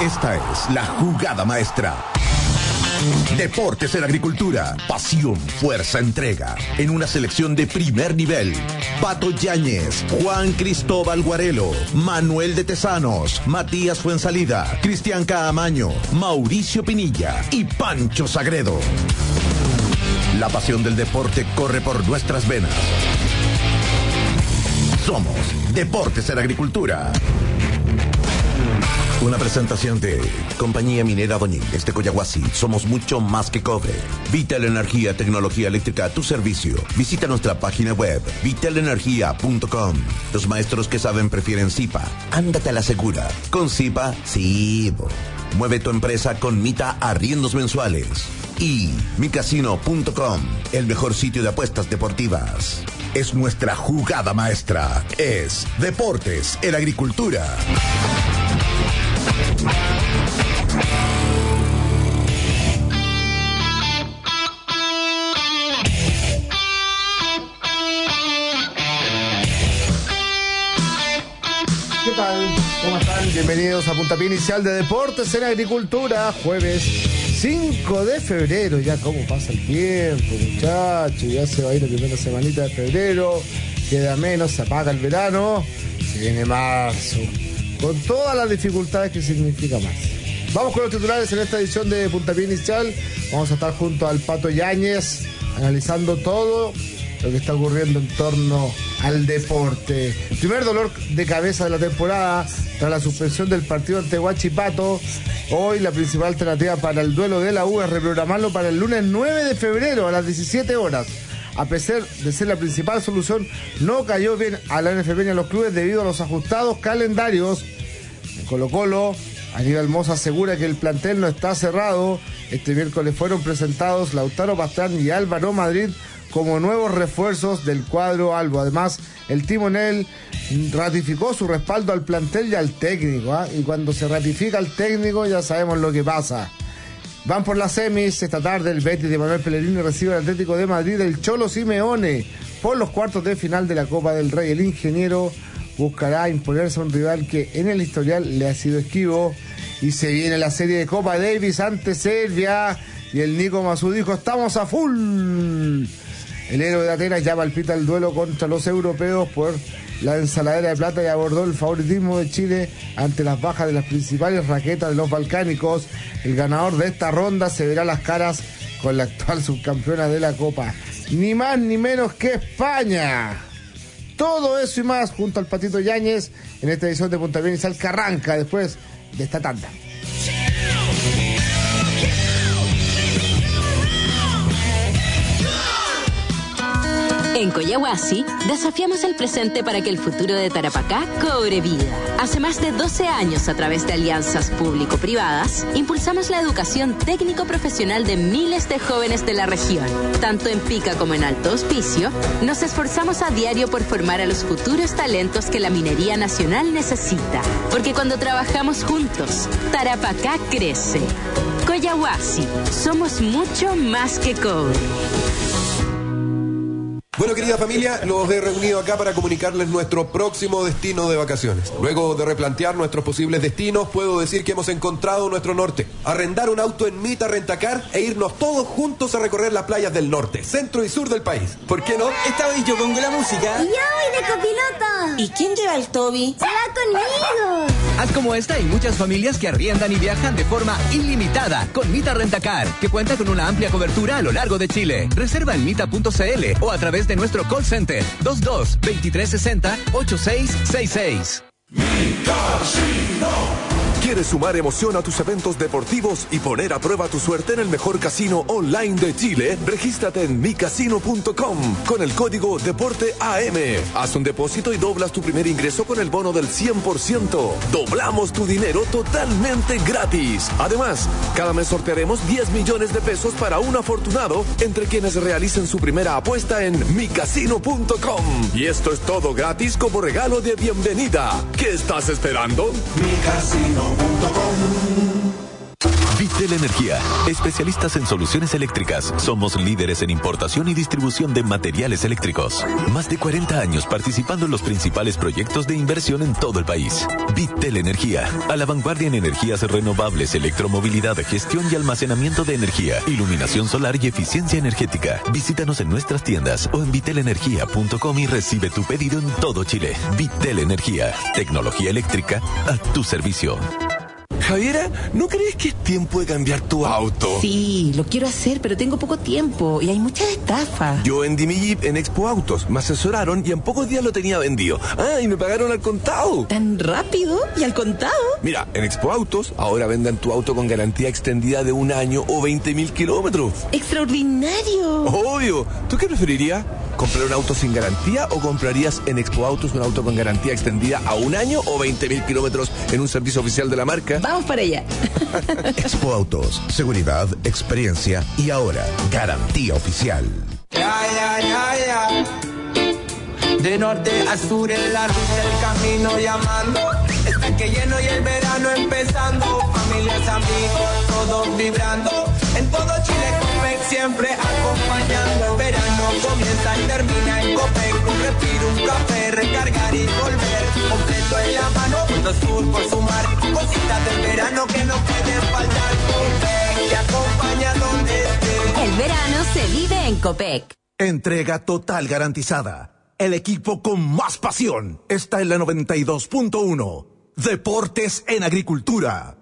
Esta es la jugada maestra. Deportes en Agricultura. Pasión, fuerza, entrega. En una selección de primer nivel. Pato Yáñez, Juan Cristóbal Guarelo, Manuel de Tesanos, Matías Fuensalida, Cristian Caamaño, Mauricio Pinilla y Pancho Sagredo. La pasión del deporte corre por nuestras venas. Somos Deportes en Agricultura. Una presentación de Compañía Minera Doñínguez de Coyahuasi. Somos mucho más que cobre. Vital Energía, tecnología eléctrica a tu servicio. Visita nuestra página web, vitalenergia.com. Los maestros que saben prefieren Zipa. Ándate a la segura. Con Zipa, sí. Mueve tu empresa con Mita Arriendos Mensuales. Y micasino.com, el mejor sitio de apuestas deportivas. Es nuestra jugada maestra. Es Deportes en Agricultura. ¿Qué tal? ¿Cómo están? Bienvenidos a Puntapié Inicial de Deportes en Agricultura, jueves 5 de febrero. Ya cómo pasa el tiempo, muchachos. Ya se va a ir la primera semanita de febrero. Queda menos, se apaga el verano. Se viene marzo, con todas las dificultades que significa marzo. Vamos con los titulares en esta edición de Puntapié Inicial. Vamos a estar junto al Pato Yáñez, analizando todo lo que está ocurriendo en torno al deporte. El primer dolor de cabeza de la temporada tras la suspensión del partido ante Huachipato. Hoy la principal alternativa para el duelo de la U es reprogramarlo para el lunes 9 de febrero a las 17 horas. A pesar de ser la principal solución, no cayó bien a la NFP ni a los clubes debido a los ajustados calendarios. En Colo-Colo, Aníbal Mosa asegura que el plantel no está cerrado. Este miércoles fueron presentados Lautaro Pastrán y Álvaro Madrid como nuevos refuerzos del cuadro albo. Además, el timonel ratificó su respaldo al plantel y al técnico, ¿eh? Y cuando se ratifica al técnico ya sabemos lo que pasa. Van por las semis esta tarde. El Betis de Manuel Pellegrini recibe al Atlético de Madrid del Cholo Simeone por los cuartos de final de la Copa del Rey. El ingeniero buscará imponerse a un rival que en el historial le ha sido esquivo. Y se viene la serie de Copa Davis ante Serbia. Y el Nico Mazú dijo: estamos a full. El héroe de Atenas ya palpita el duelo contra los europeos por la ensaladera de plata y abordó el favoritismo de Chile ante las bajas de las principales raquetas de los balcánicos. El ganador de esta ronda se verá las caras con la actual subcampeona de la Copa. Ni más ni menos que España. Todo eso y más junto al Patito Yáñez en esta edición de Puntapié Inicial que arranca después de esta tanda. En Coyahuasi, desafiamos el presente para que el futuro de Tarapacá cobre vida. Hace más de 12 años, a través de alianzas público-privadas, impulsamos la educación técnico-profesional de miles de jóvenes de la región. Tanto en Pica como en Alto Hospicio, nos esforzamos a diario por formar a los futuros talentos que la minería nacional necesita. Porque cuando trabajamos juntos, Tarapacá crece. Coyahuasi, somos mucho más que cobre. Bueno, querida familia, los he reunido acá para comunicarles nuestro próximo destino de vacaciones. Luego de replantear nuestros posibles destinos, puedo decir que hemos encontrado nuestro norte. Arrendar un auto en Mita Rentacar e irnos todos juntos a recorrer las playas del norte, centro y sur del país. ¿Por qué no? Esta vez yo pongo la música. Y yo voy de copiloto. ¿Y quién lleva el Toby? ¡Se va conmigo! Haz como esta y muchas familias que arriendan y viajan de forma ilimitada con Mita Rentacar, que cuenta con una amplia cobertura a lo largo de Chile. Reserva en mita.cl o a través de nuestro call center 22-2360-8666. ¿Quieres sumar emoción a tus eventos deportivos y poner a prueba tu suerte en el mejor casino online de Chile? Regístrate en micasino.com con el código DEPORTEAM. Haz un depósito y doblas tu primer ingreso con el bono del 100%. Doblamos tu dinero totalmente gratis. Además, cada mes sortearemos 10 millones de pesos para un afortunado entre quienes realicen su primera apuesta en micasino.com. Y esto es todo gratis como regalo de bienvenida. ¿Qué estás esperando? micasino.com. Vitel Energía, especialistas en soluciones eléctricas. Somos líderes en importación y distribución de materiales eléctricos. Más de 40 años participando en los principales proyectos de inversión en todo el país. Vitel Energía, a la vanguardia en energías renovables, electromovilidad, gestión y almacenamiento de energía, iluminación solar y eficiencia energética. Visítanos en nuestras tiendas o en vitelenergia.com y recibe tu pedido en todo Chile. Vitel Energía, tecnología eléctrica a tu servicio. Javiera, ¿no crees que es tiempo de cambiar tu auto? Sí, lo quiero hacer, pero tengo poco tiempo y hay muchas estafas. Yo vendí mi Jeep en Expo Autos, me asesoraron y en pocos días lo tenía vendido. Y me pagaron al contado. ¿Tan rápido y al contado? Mira, en Expo Autos ahora venden tu auto con garantía extendida de 1 año o 20.000 kilómetros. ¡Extraordinario! Obvio. ¿Tú qué preferirías? ¿Comprar un auto sin garantía o comprarías en Expo Autos un auto con garantía extendida a 1 año o 20.000 kilómetros en un servicio oficial de la marca? Vamos para allá. Expo Autos, seguridad, experiencia y ahora garantía oficial. De norte a sur en la ruta el camino llamando. Está que lleno y el verano empezando. Familias, amigos, todos vibrando. En todo Chile Copec siempre acompañando. El verano comienza y termina en Copec. Un respiro, un café, recargar y volver. Completo en la mano, punto sur por sumar. Cositas del verano que no pueden faltar. Copec te acompaña donde estés. El verano se vive en Copec. Entrega total garantizada. El equipo con más pasión está en la 92.1. Deportes en Agricultura.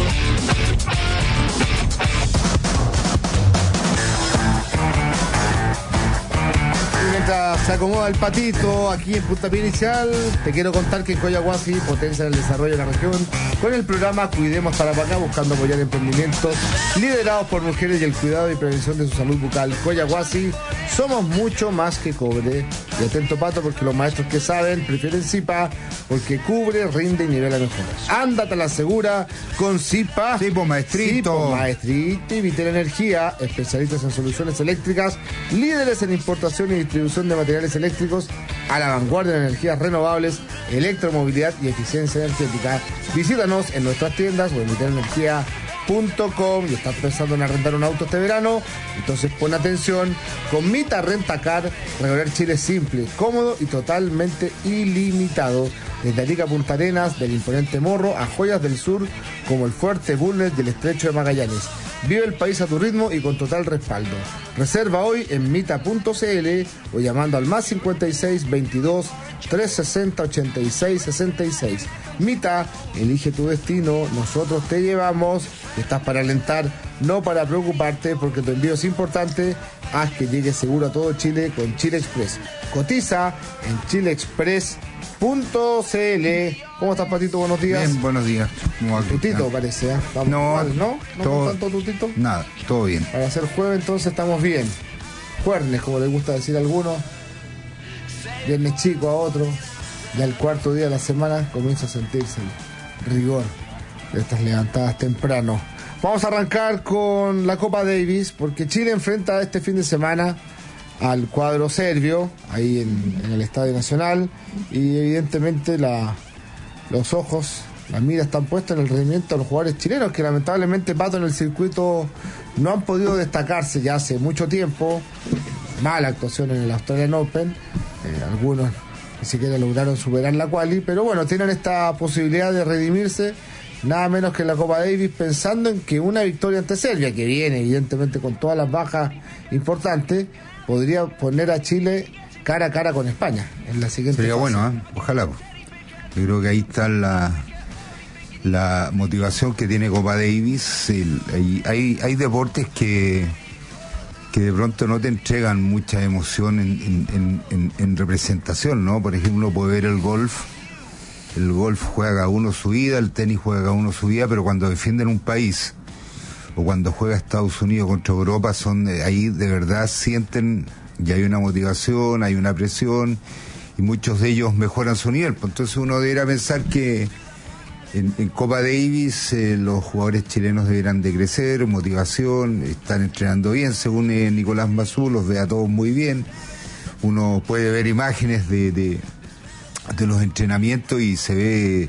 Mientras se acomoda el patito aquí en Puntapié Inicial, te quiero contar que en Coyahuasi potencia el desarrollo de la región con el programa Cuidemos Tarapacá, buscando apoyar emprendimientos liderados por mujeres y el cuidado y prevención de su salud bucal. Coyahuasi, somos mucho más que cobre. Y atento, Pato, porque los maestros que saben prefieren Zipa, porque cubre, rinde y nivela mejoras. Ándate a la segura con Zipa. Sí, pues, maestrito. Sí, pues, maestrito. Y Vitel Energía, especialistas en soluciones eléctricas, líderes en importación y distribución de materiales eléctricos, a la vanguardia en energías renovables, electromovilidad y eficiencia energética. Visítanos en nuestras tiendas o en vitelenergia.com. y estás pensando en arrendar un auto este verano, entonces pon atención. Con Mita Rentacar, recorrer Chile es simple, cómodo y totalmente ilimitado. Desde Arica a Punta Arenas, del imponente Morro a joyas del sur como el Fuerte Bulnes y el Estrecho de Magallanes. Vive el país a tu ritmo y con total respaldo. Reserva hoy en mita.cl o llamando al más 56 22 360 86 66. Mita, elige tu destino, nosotros te llevamos. Estás para alentar, no para preocuparte, porque tu envío es importante. Haz que llegue seguro a todo Chile con Chile Express. Cotiza en chileexpress.cl. ¿Cómo estás, Patito? Buenos días. Bien, buenos días. Tutito parece, ¿eh? Vamos mal, ¿no? ¿No todo, con tanto tutito? Nada, todo bien. Para ser jueves entonces estamos bien. Juernes, como les gusta decir a algunos. Viernes chico a otro. Ya el cuarto día de la semana comienza a sentirse el rigor de estas levantadas temprano. Vamos a arrancar con la Copa Davis, porque Chile enfrenta este fin de semana al cuadro serbio, ahí en el Estadio Nacional, y evidentemente los ojos, las miras están puestas en el rendimiento de los jugadores chilenos, que lamentablemente, Pato, en el circuito no han podido destacarse ya hace mucho tiempo. Mala actuación en el Australian Open, algunos ni siquiera lograron superar la quali, pero bueno, tienen esta posibilidad de redimirse, nada menos que en la Copa Davis, pensando en que una victoria ante Serbia, que viene evidentemente con todas las bajas importantes, podría poner a Chile cara a cara con España en la siguiente Sería fase. Bueno, ojalá. Yo creo que ahí está la motivación que tiene Copa Davis. Hay deportes que de pronto no te entregan mucha emoción en representación, ¿no? Por ejemplo, puede ver el golf. El golf juega cada uno su vida, el tenis juega cada uno su vida, pero cuando defienden un país o cuando juega Estados Unidos contra Europa, ahí de verdad sienten y hay una motivación, hay una presión, y muchos de ellos mejoran su nivel. Entonces uno debería pensar que en Copa Davis los jugadores chilenos deberán de crecer, motivación, están entrenando bien, según Nicolás Mazú, los ve a todos muy bien. Uno puede ver imágenes de los entrenamientos y se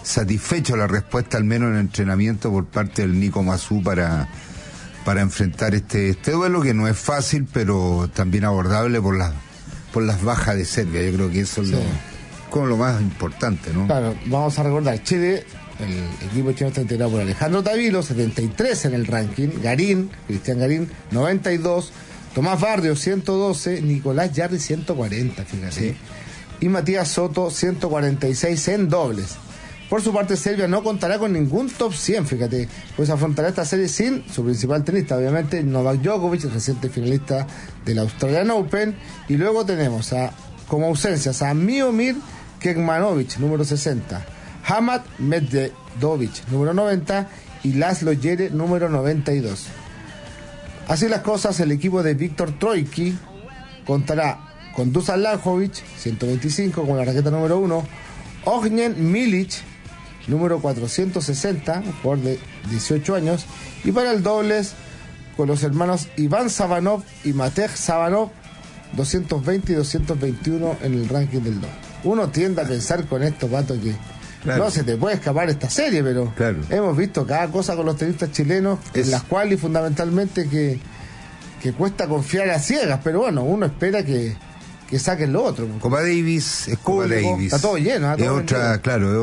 satisfecho la respuesta, al menos en el entrenamiento, por parte del Nico Massú para enfrentar este duelo, que no es fácil, pero también abordable por las bajas de Serbia. Yo creo que eso es como lo más importante, ¿no? Claro, vamos a recordar, Chile, el equipo chino está integrado por Alejandro Tavilo, 73 en el ranking, Cristian Garín, 92, Tomás Barrio, 112, Nicolás Yarri, 140, fíjate. Sí. Y Matías Soto, 146 en dobles. Por su parte, Serbia no contará con ningún top 100, fíjate, pues afrontará esta serie sin su principal tenista, obviamente, Novak Djokovic, reciente finalista del Australian Open, y luego tenemos como ausencias a Miomir Kekmanovic, número 60, Hamad Medvedovic, número 90, y Laszlo Djere, número 92. Así las cosas, el equipo de Víctor Troicki contará con Dusan Lajovic, 125, con la raqueta número 1, Ognjen Milic, número 460, un jugador de 18 años, y para el dobles con los hermanos Iván Sabanov y Matej Sabanov, 220 y 221 en el ranking del doble. Uno tiende a pensar con esto, Pato, que no se te puede escapar esta serie, pero hemos visto cada cosa con los tenistas chilenos, en las cuales fundamentalmente que cuesta confiar a ciegas, pero bueno, uno espera que saquen lo otro. Copa Davis es Copa Davis. Está todo lleno. Es otra,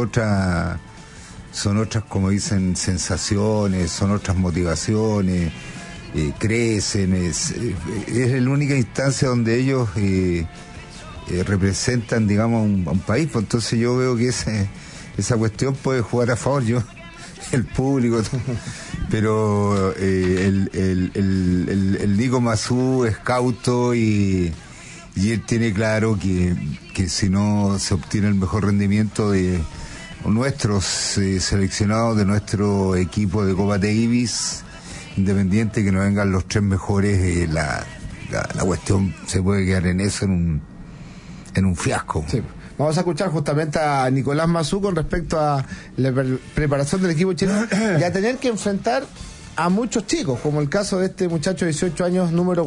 son otras, como dicen, sensaciones, son otras motivaciones, crecen, es la única instancia donde ellos representan, digamos, a un país. Pues entonces yo veo que esa cuestión puede jugar a favor, el público, pero el Nico Massú es cauto y él tiene claro que si no se obtiene el mejor rendimiento de nuestros seleccionados, de nuestro equipo de Copa Davis, independiente que no vengan los 3 mejores, la cuestión se puede quedar en eso, en un fiasco. Sí. Vamos a escuchar justamente a Nicolás Massú con respecto a la preparación del equipo chileno y a tener que enfrentar a muchos chicos, como el caso de este muchacho de 18 años, número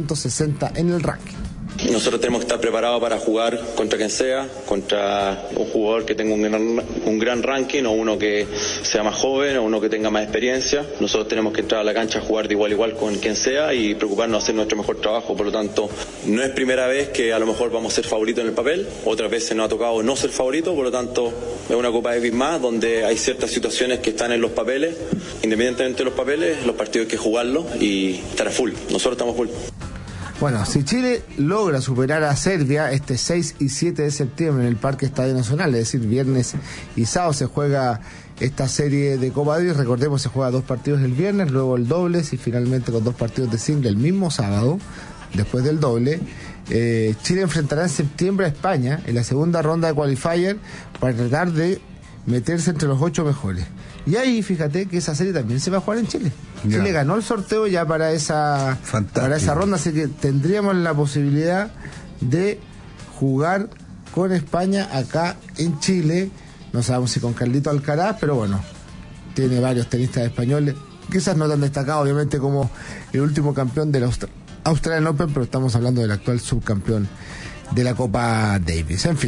460 en el ranking. Nosotros tenemos que estar preparados para jugar contra quien sea, contra un jugador que tenga un gran ranking, o uno que sea más joven, o uno que tenga más experiencia. Nosotros tenemos que entrar a la cancha a jugar de igual a igual con quien sea y preocuparnos de hacer nuestro mejor trabajo. Por lo tanto, no es primera vez que a lo mejor vamos a ser favoritos en el papel, otras veces nos ha tocado no ser favoritos, por lo tanto es una Copa Davis más donde hay ciertas situaciones que están en los papeles. Independientemente de los papeles, los partidos hay que jugarlos y estar a full. Nosotros estamos full. Bueno, si Chile logra superar a Serbia este 6 y 7 de septiembre en el Parque Estadio Nacional, es decir, viernes y sábado se juega esta serie de Copa Davis. Recordemos, se juega 2 partidos el viernes, luego el dobles y finalmente con 2 partidos de single el mismo sábado, después del doble. Chile enfrentará en septiembre a España en la segunda ronda de qualifier para tratar de meterse entre los 8 mejores. Y ahí, fíjate que esa serie también se va a jugar en Chile. Ya. Chile ganó el sorteo ya para esa ronda, así que tendríamos la posibilidad de jugar con España acá en Chile. No sabemos si con Carlito Alcaraz, pero bueno, tiene varios tenistas españoles, quizás no tan destacados, obviamente, como el último campeón del Australian Open, pero estamos hablando del actual subcampeón de la Copa Davis. En fin.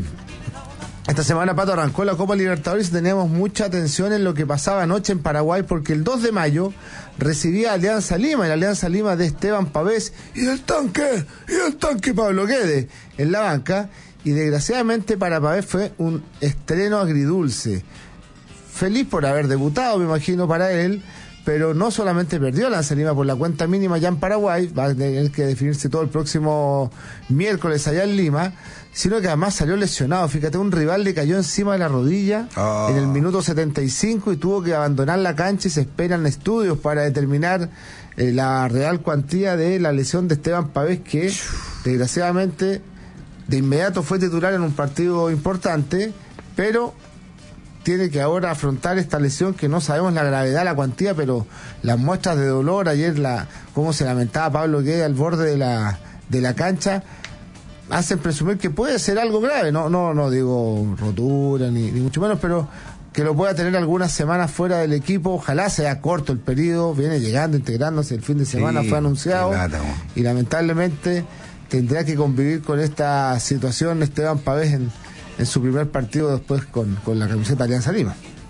Esta semana, Pato, arrancó la Copa Libertadores y teníamos mucha atención en lo que pasaba anoche en Paraguay, porque el 2 de mayo recibía Alianza Lima, y la Alianza Lima de Esteban Pavés y el tanque Pablo Guedes en la banca, y desgraciadamente para Pavés fue un estreno agridulce. Feliz por haber debutado, me imagino, para él, pero no solamente perdió Alianza Lima por la cuenta mínima ya en Paraguay, va a tener que definirse todo el próximo miércoles allá en Lima, sino que además salió lesionado. Fíjate, un rival le cayó encima de la rodilla en el minuto 75 y tuvo que abandonar la cancha, y se esperan estudios para determinar la real cuantía de la lesión de Esteban Pavés, que desgraciadamente de inmediato fue titular en un partido importante, pero tiene que ahora afrontar esta lesión que no sabemos la gravedad, la cuantía, pero las muestras de dolor ayer, cómo se lamentaba Pablo Guedes al borde de la cancha, hacen presumir que puede ser algo grave. No digo rotura ni mucho menos, pero que lo pueda tener algunas semanas fuera del equipo. Ojalá sea corto el periodo, viene llegando, integrándose, el fin de semana fue anunciado, y lamentablemente tendrá que convivir con esta situación Esteban Pavés en su primer partido después con la camiseta Alianza Lima.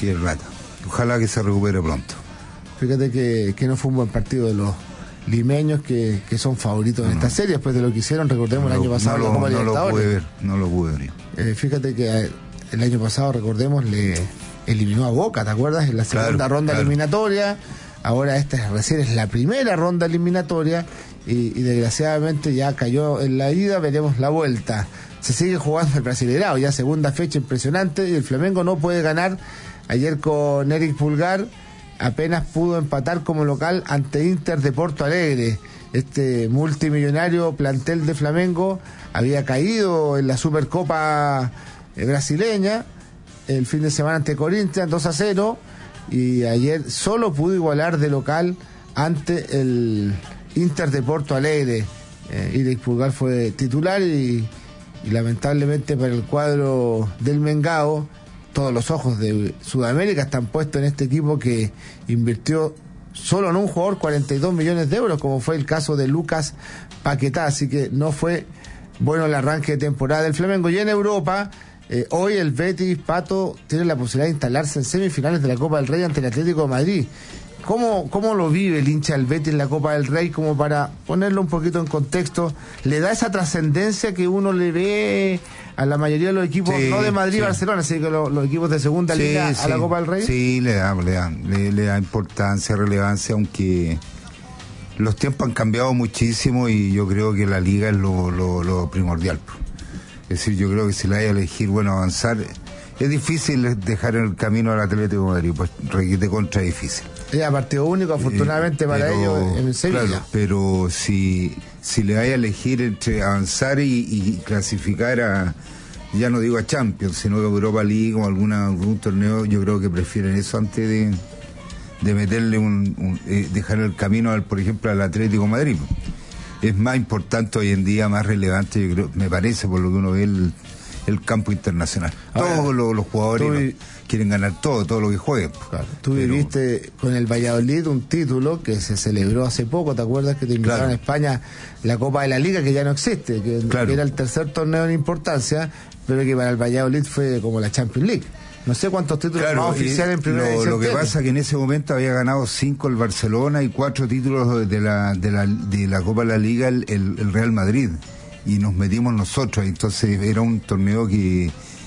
qué rata. Ojalá que se recupere pronto. Fíjate que no fue un buen partido de los limeños que son favoritos en esta serie después de lo que hicieron, recordemos el año pasado en la Copa Libertadores. No lo pude ver. Fíjate que el año pasado, recordemos, le eliminó a Boca, ¿te acuerdas? En la segunda ronda eliminatoria. Ahora recién es la primera ronda eliminatoria y desgraciadamente ya cayó en la ida, veremos la vuelta. Se sigue jugando el Brasileirao, ya segunda fecha impresionante, y el Flamengo no puede ganar. Ayer con Eric Pulgar apenas pudo empatar como local ante Inter de Porto Alegre. Este multimillonario plantel de Flamengo había caído en la Supercopa brasileña el fin de semana ante Corinthians 2-0, y ayer solo pudo igualar de local ante el Inter de Porto Alegre. Eric Pulgar fue titular y lamentablemente para el cuadro del Mengao, todos los ojos de Sudamérica están puestos en este equipo que invirtió solo en un jugador 42 millones de euros, como fue el caso de Lucas Paquetá, así que no fue bueno el arranque de temporada del Flamengo. Y en Europa, hoy el Betis, Pato, tiene la posibilidad de instalarse en semifinales de la Copa del Rey ante el Atlético de Madrid. ¿Cómo lo vive el hincha del Betis en la Copa del Rey? Como para ponerlo un poquito en contexto, ¿le da esa trascendencia que uno le ve a la mayoría de los equipos, no de Madrid y Barcelona, sino que los equipos de segunda liga a la Copa del Rey? Sí, le da importancia, relevancia, aunque los tiempos han cambiado muchísimo y yo creo que la liga es lo primordial. Es decir, yo creo que si la hay a elegir, avanzar, es difícil dejar en el camino al Atlético de Madrid, pues requete contra difícil. Ya, partido único, afortunadamente para ellos en Sevilla. Claro, pero si le hay a elegir entre avanzar y clasificar a, ya no digo a Champions, sino a Europa League o algún torneo, yo creo que prefieren eso antes de meterle dejar el camino, por ejemplo, al Atlético de Madrid. Es más importante hoy en día, más relevante, yo creo, me parece, por lo que uno ve, el campo internacional. Todos los jugadores quieren ganar todo lo que jueguen. Claro. Tú viviste con el Valladolid un título que se celebró hace poco, ¿te acuerdas? Que te invitaron a España la Copa de la Liga, que ya no existe, que era el tercer torneo en importancia, pero que para el Valladolid fue como la Champions League. No sé cuántos títulos más oficiales en primera división. Lo que pasa es que en ese momento había ganado 5 el Barcelona y 4 títulos de la Copa de la Liga el Real Madrid, y nos metimos nosotros. Entonces era un torneo que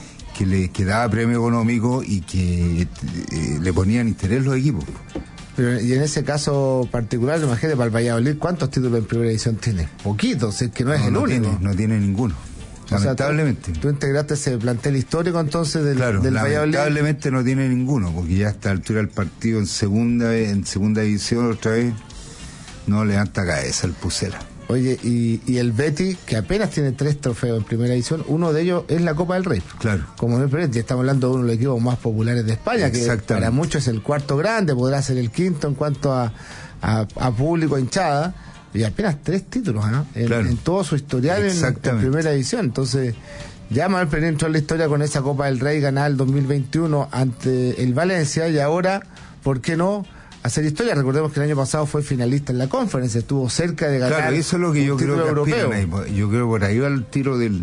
le daba premio económico y que le ponían interés los equipos. Pero y en ese caso particular, imagínate, para el Valladolid, ¿cuántos títulos en primera división tiene? Poquitos, es que no es el único. No tiene ninguno. Lamentablemente. Tú integraste ese plantel histórico entonces del Valladolid. Lamentablemente no tiene ninguno, porque ya a esta altura el partido en segunda división otra vez no levanta cabeza el Pucela. Oye, y el Betis, que apenas tiene 3 trofeos en primera división, uno de ellos es la Copa del Rey. Claro. Como me parece, estamos hablando de uno de los equipos más populares de España, que para muchos es el cuarto grande, podrá ser el quinto en cuanto a público, hinchada, y apenas 3 títulos, ¿no? En todo su historial en primera división. Entonces, ya Manuel Pellegrini entró en la historia con esa Copa del Rey ganada el 2021 ante el Valencia, y ahora, ¿por qué no hacer historia? Recordemos que el año pasado fue finalista en la Conference, estuvo cerca de ganar. Claro, eso es lo que yo creo que europeo. Yo creo que por ahí va el tiro de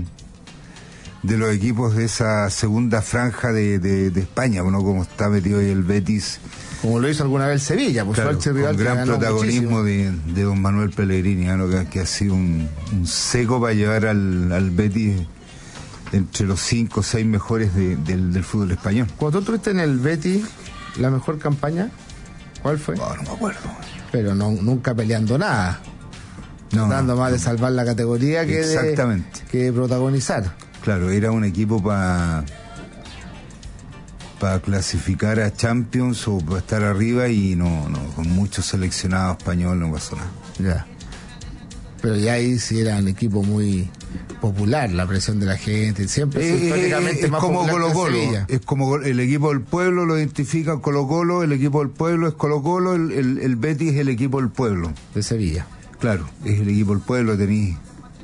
los equipos de esa segunda franja de España, ¿no? Como está metido ahí el Betis. Como lo hizo alguna vez el Sevilla, por claro, con gran protagonismo de don Manuel Pellegrini, ¿no? que ha sido un seco para llevar al Betis entre los 5 o 6 mejores del fútbol español. Cuando tú tuviste en el Betis la mejor campaña, ¿cuál fue? No me acuerdo. Pero nunca peleando nada. Tratando más de salvar la categoría que de protagonizar. Claro, era un equipo para clasificar a Champions o para estar arriba, y no con muchos seleccionados españoles no pasó nada. Ya. Pero ya ahí sí era un equipo muy popular, la presión de la gente, siempre históricamente más como popular Colo-Colo, que Sevilla. es como el equipo del pueblo, lo identifica Colo-Colo, el equipo del pueblo es Colo-Colo, el Betis es el equipo del pueblo. De Sevilla. Claro, es el equipo del pueblo, tenéis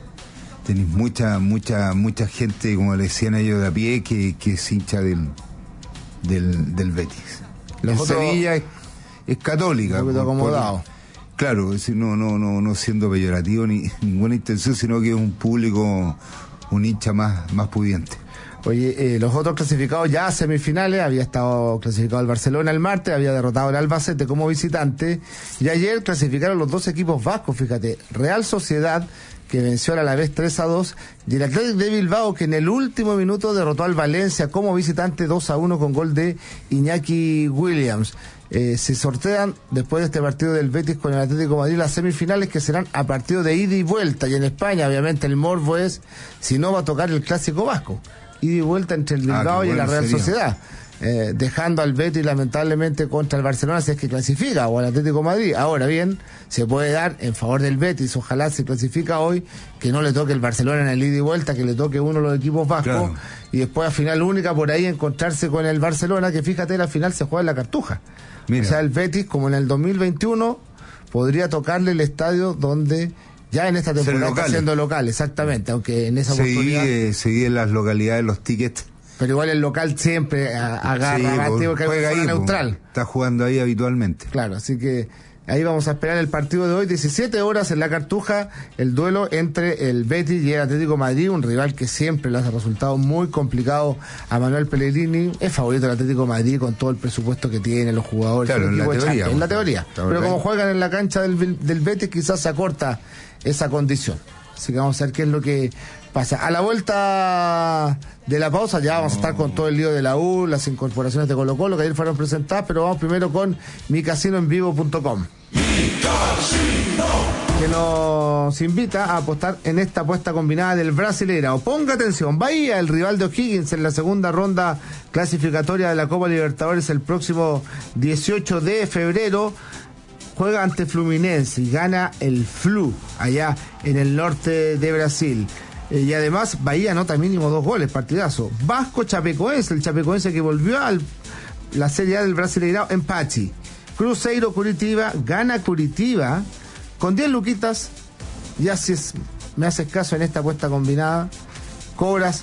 mucha gente, como le decían ellos, de a pie, que es hincha del Betis. Sevilla es católica. Un poquito acomodado. Claro, es decir, no siendo peyorativo ni ninguna intención, sino que es un público, un hincha más pudiente. Oye, los otros clasificados ya a semifinales, había estado clasificado el Barcelona el martes, había derrotado al Albacete como visitante, y ayer clasificaron los dos equipos vascos, fíjate, Real Sociedad, que venció al Alavés 3-2, y el Athletic de Bilbao, que en el último minuto derrotó al Valencia como visitante 2-1 con gol de Iñaki Williams. Se sortean después de este partido del Betis con el Atlético de Madrid las semifinales, que serán a partido de ida y vuelta, y en España obviamente el morbo es si no va a tocar el clásico vasco, ida y vuelta entre el Bilbao y la Real Sociedad, dejando al Betis lamentablemente contra el Barcelona si es que clasifica, o al Atlético de Madrid. Ahora bien, se puede dar en favor del Betis, ojalá se clasifica hoy, que no le toque el Barcelona en el ida y vuelta, que le toque uno de los equipos vascos, claro. Y después a final única por ahí encontrarse con el Barcelona, que fíjate, la final se juega en la Cartuja. Mira. O sea, el Betis, como en el 2021, podría tocarle el estadio donde ya en esta temporada está siendo local, exactamente, aunque en esa oportunidad... Seguí en las localidades los tickets. Pero igual el local siempre agarra, porque juega ahí, neutral. Está jugando ahí habitualmente. Claro, así que ahí vamos a esperar el partido de hoy, 17 horas en la Cartuja, el duelo entre el Betis y el Atlético de Madrid, un rival que siempre le hace resultado muy complicado a Manuel Pellegrini. Es favorito el Atlético de Madrid con todo el presupuesto que tiene, los jugadores. Claro, en la teoría. Pero como juegan en la cancha del Betis, quizás se acorta esa condición. Así que vamos a ver qué es lo que pasa. A la vuelta de la pausa ya vamos a estar con todo el lío de la U, las incorporaciones de Colo-Colo que ayer fueron presentadas, pero vamos primero con micasinoenvivo.com, que nos invita a apostar en esta apuesta combinada del Brasileirao. Ponga atención, Bahía, el rival de O'Higgins en la segunda ronda clasificatoria de la Copa Libertadores el próximo 18 de febrero, juega ante Fluminense y gana el Flu allá en el norte de Brasil. Y además Bahía anota mínimo 2 goles, partidazo. Vasco Chapecoense, el Chapecoense que volvió a la Serie A del Brasileirao, empate. Cruzeiro Curitiba, gana Curitiba con 10 luquitas, y me haces caso en esta apuesta combinada, cobras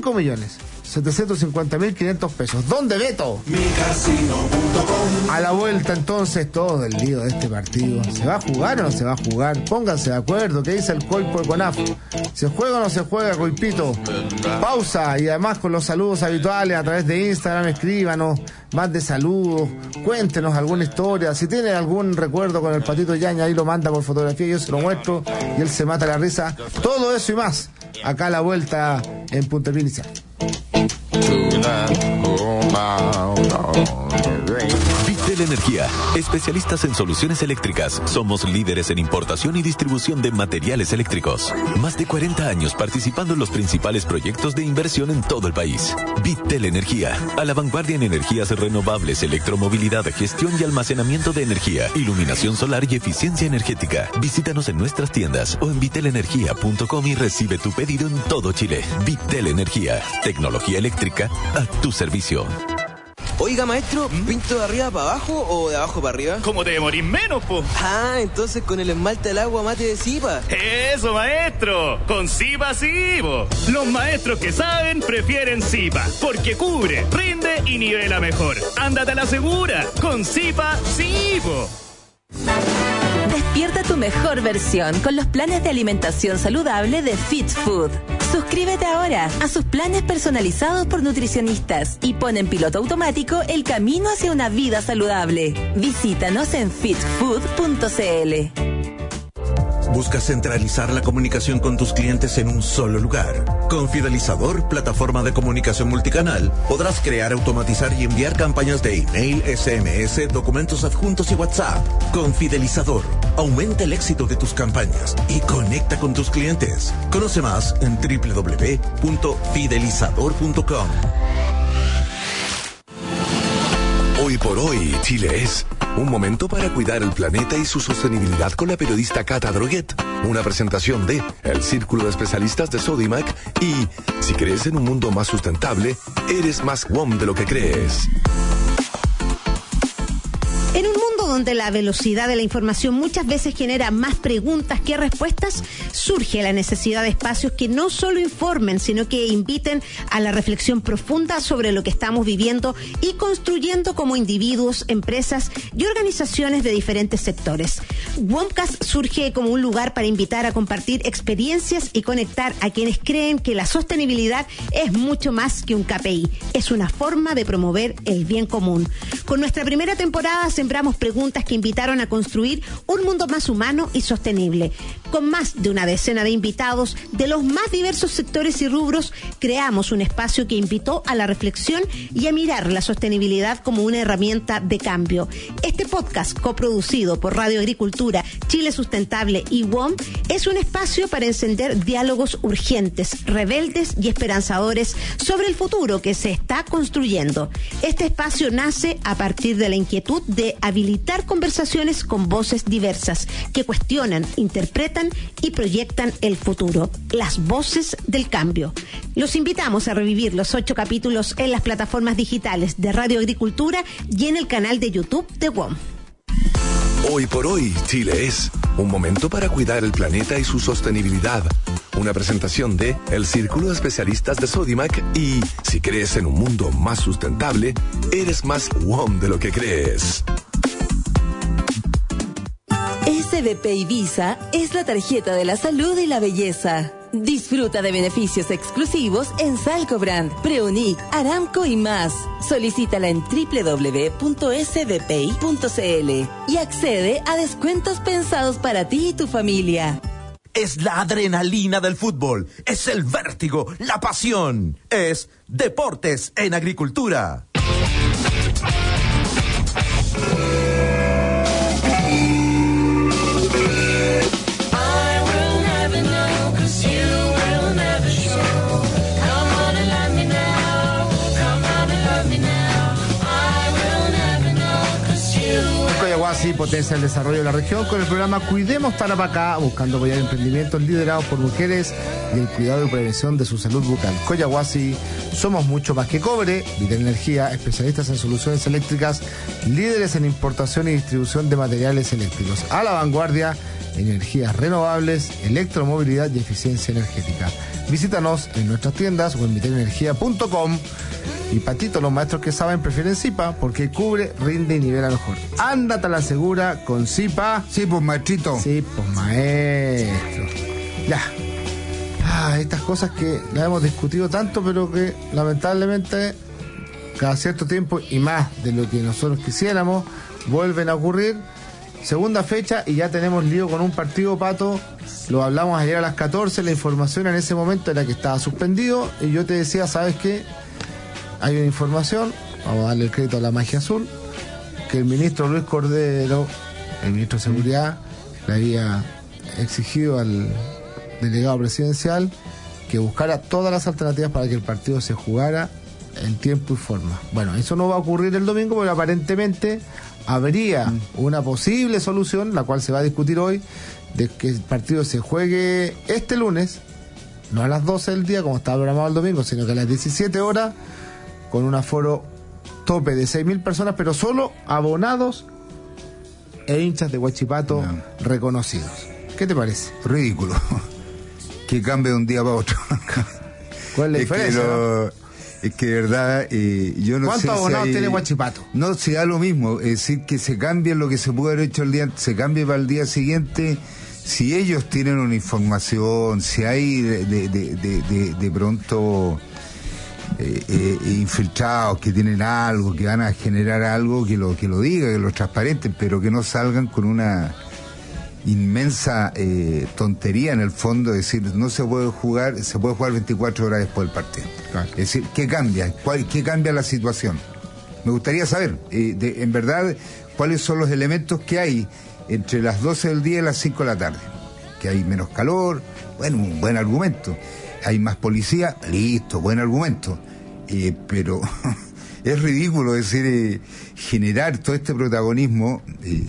5.750.500 pesos. ¿Dónde, Beto? Micasino.com. A la vuelta entonces todo el lío de este partido. ¿Se va a jugar o no se va a jugar? Pónganse de acuerdo. ¿Qué dice el Coipo de CONAF? ¿Se juega o no se juega, Coipito? Pausa, y además con los saludos habituales a través de Instagram, escríbanos más de saludos, cuéntenos alguna historia. Si tiene algún recuerdo con el Patito Yaña, ahí lo manda por fotografía, yo se lo muestro y él se mata la risa. Todo eso y más acá a la vuelta en Puntapié Inicial. Vitel Energía, especialistas en soluciones eléctricas. Somos líderes en importación y distribución de materiales eléctricos. Más de 40 años participando en los principales proyectos de inversión en todo el país. Vitel Energía, a la vanguardia en energías renovables, electromovilidad, gestión y almacenamiento de energía, iluminación solar y eficiencia energética. Visítanos en nuestras tiendas o en vitelenergia.com y recibe tu pedido en todo Chile. Vitel Energía, tecnología eléctrica a tu servicio. Oiga, maestro, ¿pinto de arriba para abajo o de abajo para arriba? ¿Cómo te demorís menos, po? Ah, entonces con el esmalte al agua mate de Zipa. ¡Eso, maestro! ¡Con Zipa sí, po! Los maestros que saben prefieren Zipa, porque cubre, rinde y nivela mejor. ¡Ándate a la segura! ¡Con Zipa sí, po! Despierta tu mejor versión con los planes de alimentación saludable de Fit Food. Suscríbete ahora a sus planes personalizados por nutricionistas y pon en piloto automático el camino hacia una vida saludable. Visítanos en fitfood.cl. ¿Buscas centralizar la comunicación con tus clientes en un solo lugar? Con Fidelizador, plataforma de comunicación multicanal, podrás crear, automatizar y enviar campañas de email, SMS, documentos adjuntos y WhatsApp. Con Fidelizador, aumenta el éxito de tus campañas y conecta con tus clientes. Conoce más en www.fidelizador.com. Hoy por hoy, Chile es un momento para cuidar el planeta y su sostenibilidad con la periodista Cata Droguet. Una presentación de El Círculo de Especialistas de Sodimac y si crees en un mundo más sustentable, eres más WOM de lo que crees. En un mundo donde la velocidad de la información muchas veces genera más preguntas que respuestas, surge la necesidad de espacios que no solo informen, sino que inviten a la reflexión profunda sobre lo que estamos viviendo y construyendo como individuos, empresas y organizaciones de diferentes sectores. WOMcast surge como un lugar para invitar a compartir experiencias y conectar a quienes creen que la sostenibilidad es mucho más que un KPI, es una forma de promover el bien común. Con nuestra primera temporada sembramos preguntas que invitaron a construir un mundo más humano y sostenible. Con más de una decena de invitados de los más diversos sectores y rubros, creamos un espacio que invitó a la reflexión y a mirar la sostenibilidad como una herramienta de cambio. Este podcast, coproducido por Radio Agricultura, Chile Sustentable y WOM, es un espacio para encender diálogos urgentes, rebeldes y esperanzadores sobre el futuro que se está construyendo. Este espacio nace a partir de la inquietud de habilitar conversaciones con voces diversas que cuestionan, interpretan y proyectan el futuro. Las voces del cambio. Los invitamos a revivir los 8 capítulos en las plataformas digitales de Radio Agricultura y en el canal de YouTube de WOM. Hoy por hoy, Chile es un momento para cuidar el planeta y su sostenibilidad. Una presentación de el Círculo de Especialistas de Sodimac y si crees en un mundo más sustentable, eres más WOM de lo que crees. SBP Ibiza es la tarjeta de la salud y la belleza. Disfruta de beneficios exclusivos en Salcobrand, Preunic, Aramco y más. Solicítala en www.sbpi.cl y accede a descuentos pensados para ti y tu familia. Es la adrenalina del fútbol, es el vértigo, la pasión. Es Deportes en Agricultura. Coyahuasi potencia el desarrollo de la región con el programa Cuidemos Tarapacá, buscando apoyar emprendimientos liderados por mujeres y el cuidado y prevención de su salud bucal. Coyahuasi, somos mucho más que cobre. Vital Energía, especialistas en soluciones eléctricas, líderes en importación y distribución de materiales eléctricos. A la vanguardia en energías renovables, electromovilidad y eficiencia energética. Visítanos en nuestras tiendas o en vitalenergia.com. Y Patito, los maestros que saben prefieren Zipa porque cubre, rinde y nivela mejor. Ándate a la segura con Zipa. Sí, pues maestrito. Sí, pues maestro. Ya. Estas cosas que las hemos discutido tanto, pero que lamentablemente cada cierto tiempo y más de lo que nosotros quisiéramos vuelven a ocurrir. Segunda fecha y ya tenemos lío con un partido, Pato. Lo hablamos ayer a las 14. La información en ese momento era que estaba suspendido y yo te decía, ¿sabes qué? Hay una información, vamos a darle el crédito a la magia azul, que el ministro Luis Cordero, el ministro de Seguridad, le había exigido al delegado presidencial que buscara todas las alternativas para que el partido se jugara en tiempo y forma. Bueno, eso no va a ocurrir el domingo, pero aparentemente habría una posible solución, la cual se va a discutir hoy, de que el partido se juegue este lunes, no a las 12 del día como estaba programado el domingo, sino que a las 17 horas, con un aforo tope de 6.000 personas, pero solo abonados e hinchas de Huachipato reconocidos. ¿Qué te parece? Ridículo. Que cambie de un día para otro. ¿Cuál es la diferencia? Es que de verdad, yo no sé. ¿Cuántos abonados tiene Huachipato? No, se da lo mismo. Es decir, que se cambie lo que se pudo haber hecho el día, se cambie para el día siguiente. Si ellos tienen una información, si hay de pronto infiltrados que tienen algo, que van a generar algo, que lo digan, que lo transparenten, pero que no salgan con una inmensa tontería en el fondo, es decir, no se puede jugar, se puede jugar 24 horas después del partido. Claro. Es decir, ¿qué cambia? ¿Qué cambia la situación? Me gustaría saber, en verdad, cuáles son los elementos que hay entre las 12 del día y las 5 de la tarde. Que hay menos calor, bueno, un buen argumento. Hay más policía, listo, buen argumento. Pero es ridículo decir, generar todo este protagonismo,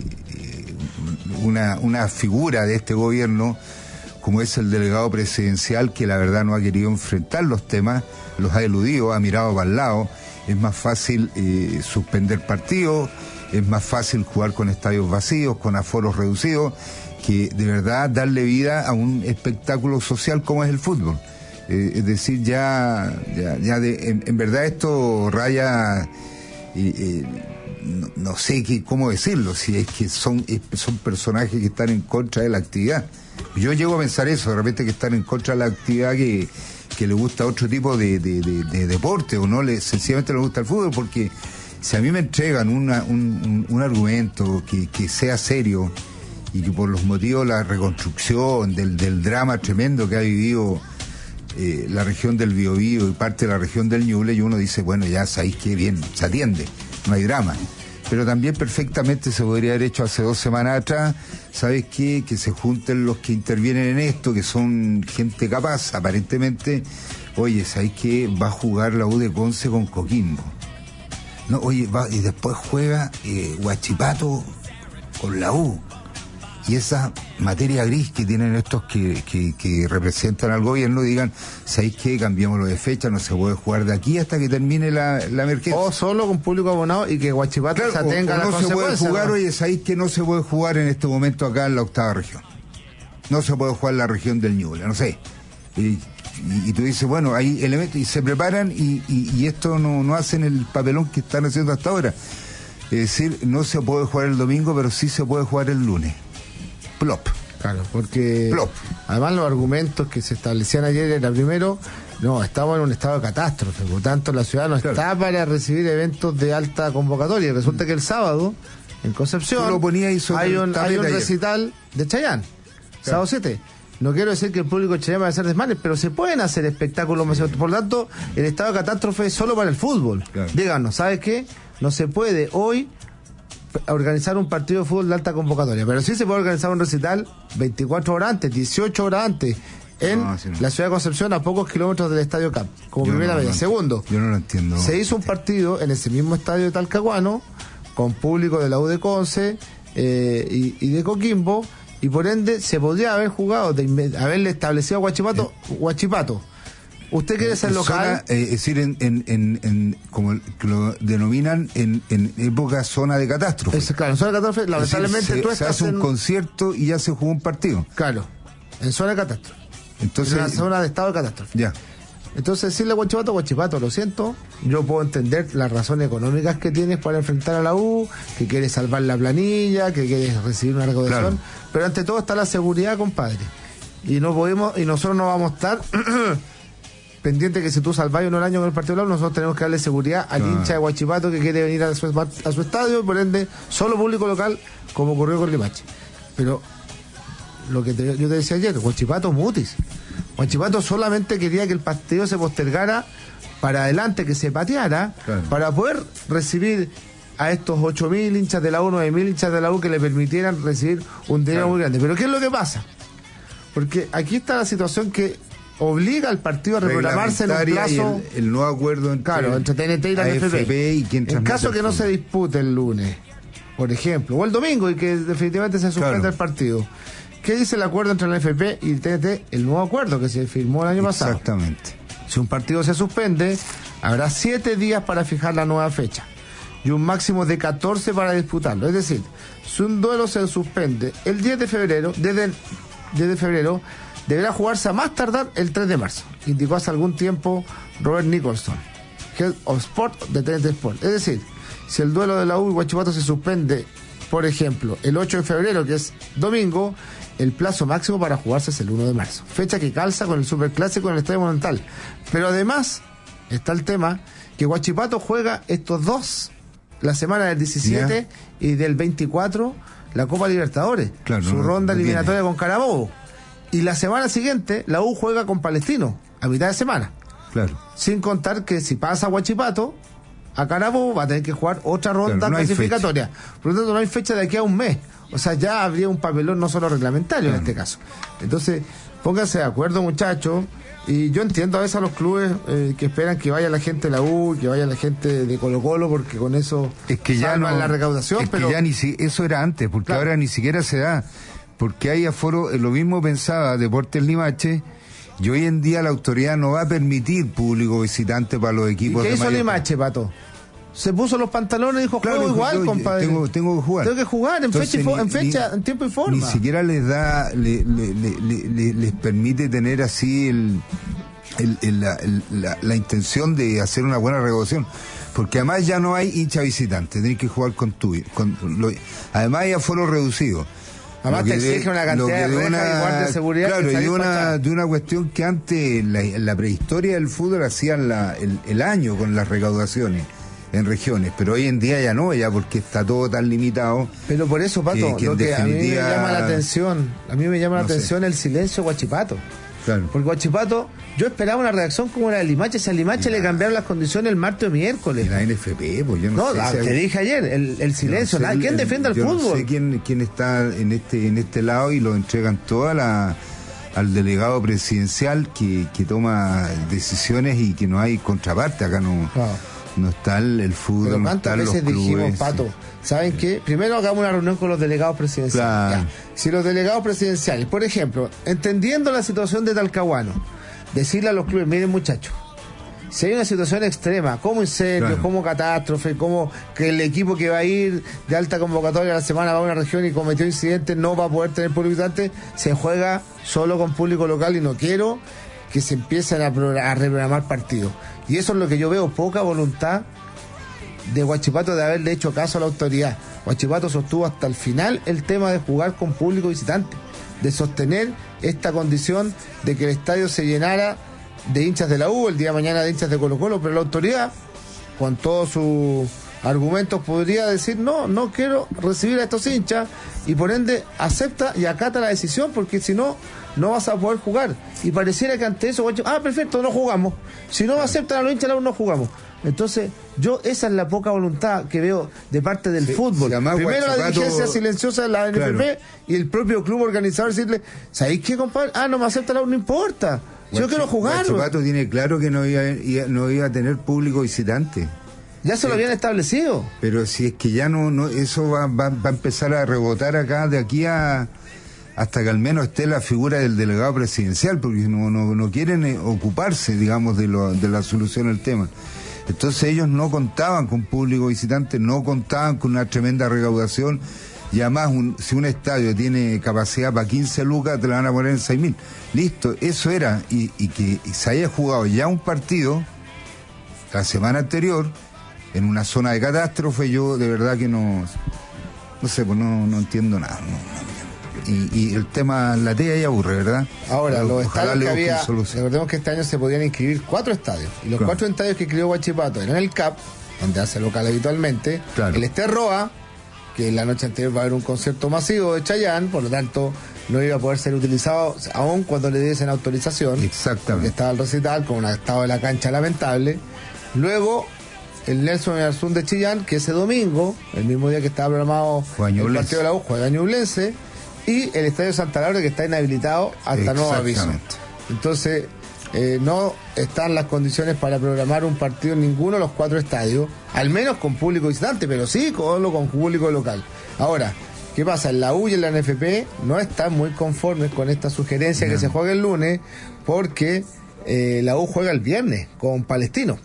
una figura de este gobierno como es el delegado presidencial, que la verdad no ha querido enfrentar los temas, los ha eludido, ha mirado para el lado. Es más fácil suspender partidos, es más fácil jugar con estadios vacíos, con aforos reducidos, que de verdad darle vida a un espectáculo social como es el fútbol. Es decir, en verdad esto raya, no sé cómo decirlo, si es que son personajes que están en contra de la actividad. Yo llego a pensar eso, de repente, que están en contra de la actividad que le gusta otro tipo de deporte, o sencillamente le gusta el fútbol, porque si a mí me entregan un argumento que sea serio, y que por los motivos de la reconstrucción, del drama tremendo que ha vivido la región del Biobío y parte de la región del Ñuble, y uno dice, bueno, ya sabéis que bien, se atiende, no hay drama. Pero también perfectamente se podría haber hecho hace 2 semanas atrás, ¿sabes qué? Que se junten los que intervienen en esto, que son gente capaz, aparentemente. Oye, ¿sabes qué? Va a jugar la U de Conce con Coquimbo. No, oye, y después juega Huachipato con la U. Y esa materia gris que tienen estos que representan al gobierno, digan, ¿sabéis qué? Cambiémoslo de fecha, no se puede jugar de aquí hasta que termine la emergencia. O solo con público abonado y que Huachipato se atenga a las consecuencias. No se puede jugar, ¿no? Oye, ¿sabéis que no se puede jugar en este momento acá en la 8ª región? No se puede jugar en la región del Ñuble, no sé. Y tú dices, bueno, hay elementos, y se preparan y esto no hacen el papelón que están haciendo hasta ahora. Es decir, no se puede jugar el domingo, pero sí se puede jugar el lunes. Plop. Claro, porque Plop. Además los argumentos que se establecían ayer era, primero, no, estamos en un estado de catástrofe, por tanto la ciudad no está para recibir eventos de alta convocatoria. Resulta que el sábado, en Concepción, hay un recital de Chayanne, sábado 7. No quiero decir que el público de Chayanne va a hacer desmanes, pero se pueden hacer espectáculos masivos. Por lo tanto, el estado de catástrofe es solo para el fútbol. Claro. Díganos, ¿sabes qué? No se puede hoy organizar un partido de fútbol de alta convocatoria, pero sí se puede organizar un recital 24 horas antes, 18 horas antes, en la ciudad de Concepción, a pocos kilómetros del Estadio Cap, como primera medida. Segundo, yo no lo entiendo. Se hizo un partido en ese mismo estadio de Talcahuano, con público de la U de Conce y de Coquimbo, y por ende se podría haber jugado, haberle establecido a Huachipato. Usted quiere ser local, es decir, como lo denominan, en época zona de catástrofe. Claro, en zona de catástrofe, lamentablemente tú se hace un concierto y ya se jugó un partido. Claro, en zona de catástrofe. Entonces, en una zona de estado de catástrofe. Ya. Entonces decirle a Huachipato, lo siento, yo puedo entender las razones económicas que tienes para enfrentar a la U, que quieres salvar la planilla, que quieres recibir una recaudación, pero ante todo está la seguridad, compadre. Y no podemos, y nosotros no vamos a estar pendiente que si tú salvas uno el año con el partido, nosotros tenemos que darle seguridad al hincha de Huachipato que quiere venir a su estadio, y por ende solo público local, como ocurrió con Limache. Pero lo que yo te decía ayer, Huachipato mutis. Huachipato solamente quería que el partido se postergara para adelante, que se pateara, para poder recibir a estos 8.000 hinchas de la U, 9.000 hinchas de la U, que le permitieran recibir un dinero muy grande. Pero ¿qué es lo que pasa? Porque aquí está la situación que obliga al partido a reprogramarse en un plazo. El nuevo acuerdo entre TNT y la NFP. En caso que no se dispute el lunes, por ejemplo, o el domingo, y que definitivamente se suspenda el partido. ¿Qué dice el acuerdo entre la NFP y el TNT? El nuevo acuerdo que se firmó el año pasado. Exactamente. Si un partido se suspende, habrá 7 días para fijar la nueva fecha y un máximo de 14 para disputarlo. Es decir, si un duelo se suspende el 10 de febrero, desde el 10 de febrero, deberá jugarse a más tardar el 3 de marzo, indicó hace algún tiempo Robert Nicholson, Head of Sport de TNT Sport. Es decir, si el duelo de la U y Huachipato se suspende, por ejemplo, el 8 de febrero, que es domingo, el plazo máximo para jugarse es el 1 de marzo, fecha que calza con el Superclásico en el Estadio Monumental. Pero además está el tema que Huachipato juega estos dos, la semana del 17 y del 24, la Copa Libertadores, su ronda eliminatoria con Carabobo. Y la semana siguiente, la U juega con Palestino, a mitad de semana. Claro. Sin contar que si pasa Huachipato, a Carabobo va a tener que jugar otra ronda clasificatoria. Por lo tanto, no hay fecha de aquí a un mes. O sea, ya habría un papelón no solo reglamentario en este caso. Entonces, pónganse de acuerdo, muchachos. Y yo entiendo a veces a los clubes que esperan que vaya la gente de la U, que vaya la gente de Colo-Colo, porque con eso es que ya no la recaudación. Pero que ya eso era antes, porque ahora ni siquiera se da. Porque hay aforo, lo mismo pensaba Deportes Limache, y hoy en día la autoridad no va a permitir público visitante para los equipos. ¿Y qué hizo Limache, Pato? se puso los pantalones y dijo, juego igual, compadre. Tengo que jugar. Tengo que jugar en fecha, en tiempo y forma. Ni siquiera les permite tener así la intención de hacer una buena recaudación. Porque además ya no hay hincha visitante, tenés que jugar además hay aforo reducido. Además te exige una cantidad de rejas y guardias de seguridad. Claro, de una cuestión que antes, en la prehistoria del fútbol, hacían el año con las recaudaciones en regiones, pero hoy en día ya no, ya porque está todo tan limitado. Pero por eso, Pato, lo que a mí me llama la atención, el silencio de Huachipato. Claro. Porque Huachipato, yo esperaba una reacción como la de Limache. Si a Limache le cambiaron las condiciones el martes o miércoles. La NFP, pues yo no sé. Te dije ayer, el silencio. No sé, ¿quién defiende al fútbol? No sé quién está en este lado y lo entregan toda al delegado presidencial que toma decisiones y que no hay contraparte. Acá no está el fútbol. Pero no están los clubes. Dijimos, Pato, ¿saben qué? Primero hagamos una reunión con los delegados presidenciales. Claro. Si los delegados presidenciales, por ejemplo, entendiendo la situación de Talcahuano, decirle a los clubes, miren muchachos, si hay una situación extrema, como incendio, como catástrofe, como que el equipo que va a ir de alta convocatoria a la semana va a una región y cometió incidentes, no va a poder tener público visitante, se juega solo con público local y no quiero que se empiecen a reprogramar partidos. Y eso es lo que yo veo, poca voluntad de Huachipato de haberle hecho caso a la autoridad. Huachipato sostuvo hasta el final el tema de jugar con público visitante, de sostener esta condición de que el estadio se llenara de hinchas de la U, el día de mañana de hinchas de Colo-Colo, pero la autoridad, con todos sus argumentos, podría decir, no quiero recibir a estos hinchas, y por ende acepta y acata la decisión, porque si no vas a poder jugar. Y pareciera que ante eso, perfecto, no jugamos. Si no aceptan a los hinchas, no jugamos. Entonces, esa es la poca voluntad que veo de parte del fútbol. Primero la dirigencia silenciosa de la NFP y el propio club organizador decirle, ¿sabéis qué, compadre? No me acepta no importa. Yo quiero jugar. Huachipato tiene claro que no iba a tener público visitante. Ya se lo habían establecido. Pero si es que ya no eso va a empezar a rebotar acá de aquí hasta que al menos esté la figura del delegado presidencial, porque no quieren ocuparse, digamos, de la solución del tema. Entonces ellos no contaban con público visitante, no contaban con una tremenda recaudación, y además si un estadio tiene capacidad para 15 lucas, te la van a poner en 6.000. Listo, eso era, y que se haya jugado ya un partido la semana anterior en una zona de catástrofe, yo de verdad que no sé, pues no entiendo nada. Y el tema la TEA ya aburre, ¿verdad? Ahora, pero los estadios que había, recordemos que este año se podían inscribir 4 estadios, y los 4 estadios que inscribió Huachipato eran el CAP, donde hace local habitualmente, el Esterroa, que la noche anterior va a haber un concierto masivo de Chayanne, por lo tanto no iba a poder ser utilizado aún cuando le diesen autorización. Exactamente. Porque estaba el recital con un estado de la cancha lamentable. Luego el Nelson Oyarzún de Chillán, que ese domingo, el mismo día que estaba programado el partido de la U, juega Ñublense, y el Estadio Santa Laura, que está inhabilitado hasta nuevo aviso. Entonces, no están las condiciones para programar un partido en ninguno de los 4 estadios, al menos con público visitante, pero sí con público local. Ahora, ¿qué pasa? En la U y en la NFP no están muy conformes con esta sugerencia que se juegue el lunes, porque la U juega el viernes con Palestino.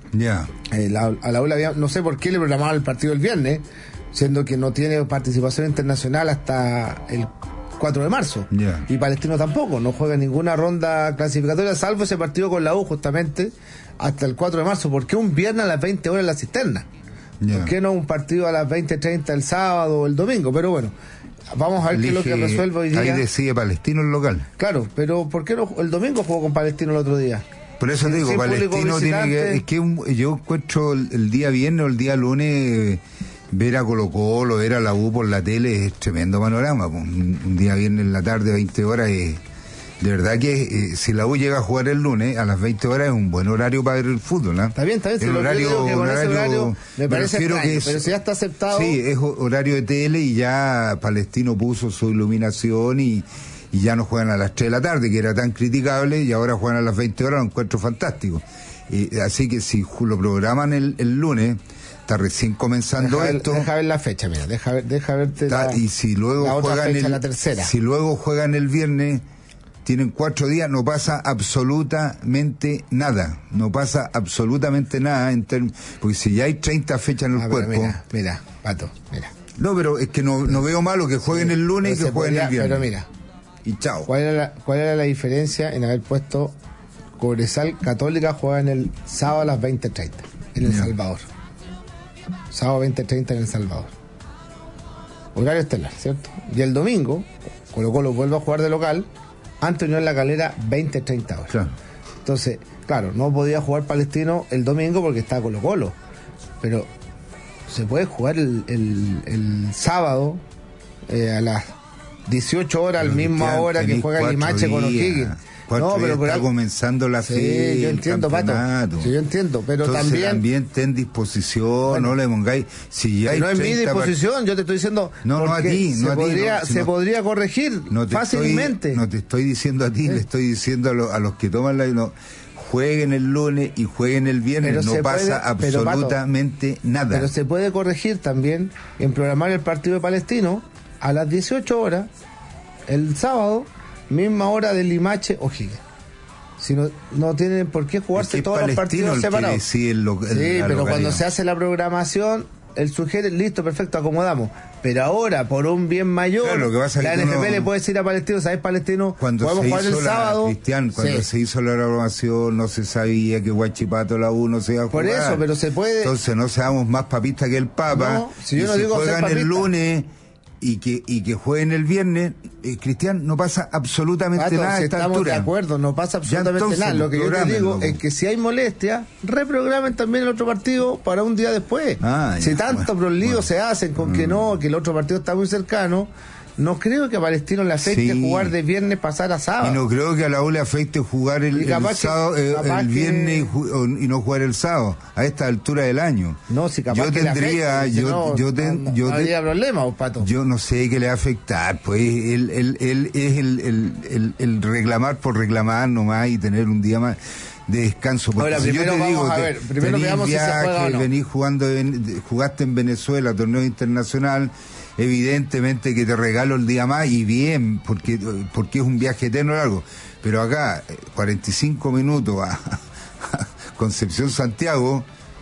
A la U no sé por qué le programaron el partido el viernes, siendo que no tiene participación internacional hasta el 4 de marzo. Y Palestino tampoco, no juega ninguna ronda clasificatoria, salvo ese partido con la U justamente hasta el 4 de marzo. ¿Por qué un viernes a las 20 horas en la cisterna? ¿Por qué no un partido a las 20:30 el sábado o el domingo? Pero bueno, vamos a ver qué es lo que resuelve hoy día. Ahí decide Palestino el local. Claro, pero ¿por qué no el domingo jugó con Palestino el otro día? Por eso te digo, Palestino tiene que... Es que yo encuentro el día viernes o el día lunes... Ver a Colo-Colo, ver a la U por la tele es tremendo panorama. Un día viernes en la tarde, 20 horas, de verdad que si la U llega a jugar el lunes a las 20 horas es un buen horario para ver el fútbol, ¿no? Está bien. El horario me parece extraño, pero si ya está aceptado... Sí, es horario de tele y ya Palestino puso su iluminación y ya no juegan a las 3 de la tarde, que era tan criticable, y ahora juegan a las 20 horas, lo encuentro fantástico. Así que si lo programan el lunes... Está recién comenzando esto. Deja ver la fecha, mira, deja verte y si luego la otra juegan fecha, la tercera. Si luego juegan el viernes, tienen 4 días, no pasa absolutamente nada. No pasa absolutamente nada porque si ya hay 30 fechas en el cuerpo. Mira, Pato, mira. No, pero es que no veo malo que jueguen el lunes y que jueguen el viernes. Pero mira. Y chao. ¿Cuál era la diferencia en haber puesto Cobresal Católica juega en el sábado a las 20:30 en El Salvador? Sábado 20:30 en El Salvador. Horario estelar, ¿cierto? Y el domingo, Colo-Colo vuelve a jugar de local ante Unión La Calera 20:30 horas. Claro. Entonces, claro, no podía jugar Palestino el domingo porque está Colo-Colo. Pero se puede jugar el sábado a las 18 horas, al misma hora que juega el Limache con O'Higgins. No, pero está comenzando la fecha. Sí, yo entiendo, Pato. Sí, yo entiendo, pero entonces, también ten disposición, bueno, no le pongáis. Si ya hay no es mi disposición, yo te estoy diciendo. No a ti, se podría corregir fácilmente. No te estoy diciendo a ti, le estoy diciendo a los que toman jueguen el lunes y jueguen el viernes, pero no pasa absolutamente nada. Pero se puede corregir también en programar el partido de Palestino a las 18 horas, el sábado, misma hora del Limache o O'Higgins. Si no tienen por qué jugarse todos los partidos separados. Sí, pero cuando se hace la programación, él sugiere, listo, perfecto, acomodamos. Pero ahora, por un bien mayor, claro, la NFP le puede decir a Palestino, ¿sabes, Palestino? Podemos jugar el sábado. Cristian, cuando se hizo la programación, no se sabía que Huachipato la U no se iba a jugar. Por eso, pero se puede. Entonces no seamos más papistas que el Papa. No, si yo no digo juegan el lunes y que jueguen el viernes, Cristian, no pasa absolutamente nada a esta altura. De acuerdo, no pasa absolutamente nada. Lo que yo te digo es que si hay molestia, reprogramen también el otro partido para un día después. Si tanto prolíos se hacen con que no, que el otro partido está muy cercano, no creo que a Palestino le afecte jugar de viernes pasar a sábado. Y no creo que a la U le afecte jugar el sábado, el viernes y no jugar el sábado a esta altura del año. No, si capaz yo que tendría, le afecte, no habría problema, Pato. Yo no sé qué le va a afectar, pues él es el reclamar por reclamar nomás y tener un día más de descanso. Porque ahora, primero yo te digo, primero veamos si se juega o no. Venís jugaste en Venezuela, torneo internacional. Evidentemente que te regalo el día más y bien, porque es un viaje eterno largo. Pero acá, 45 minutos a Concepción Santiago,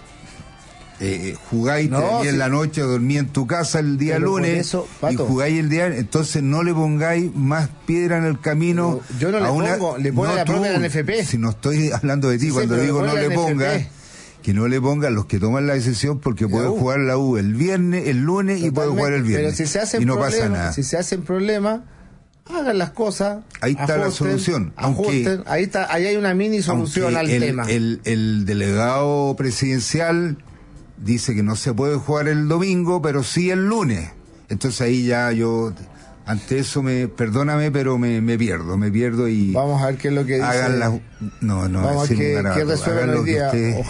jugáis en la noche, dormí en tu casa el día lunes eso, y jugáis el día, entonces no le pongáis más piedra en el camino. Yo no le pongo, le pone la propia de la NFP. Si no estoy hablando de ti, cuando digo no le pongas. Que no le pongan los que toman la decisión, porque puede jugar la U el viernes, el lunes. Totalmente, y puede jugar el viernes. Pero si se hacen y no pasa nada. Si se hacen problemas, hagan las cosas. Ahí está la solución. Ajusten, ahí hay una mini solución al tema. El delegado presidencial dice que no se puede jugar el domingo, pero sí el lunes. Entonces ahí ya yo, ante eso perdóname, pero me pierdo y vamos a ver qué es lo que dice. Vamos a ver qué resuelven hoy día.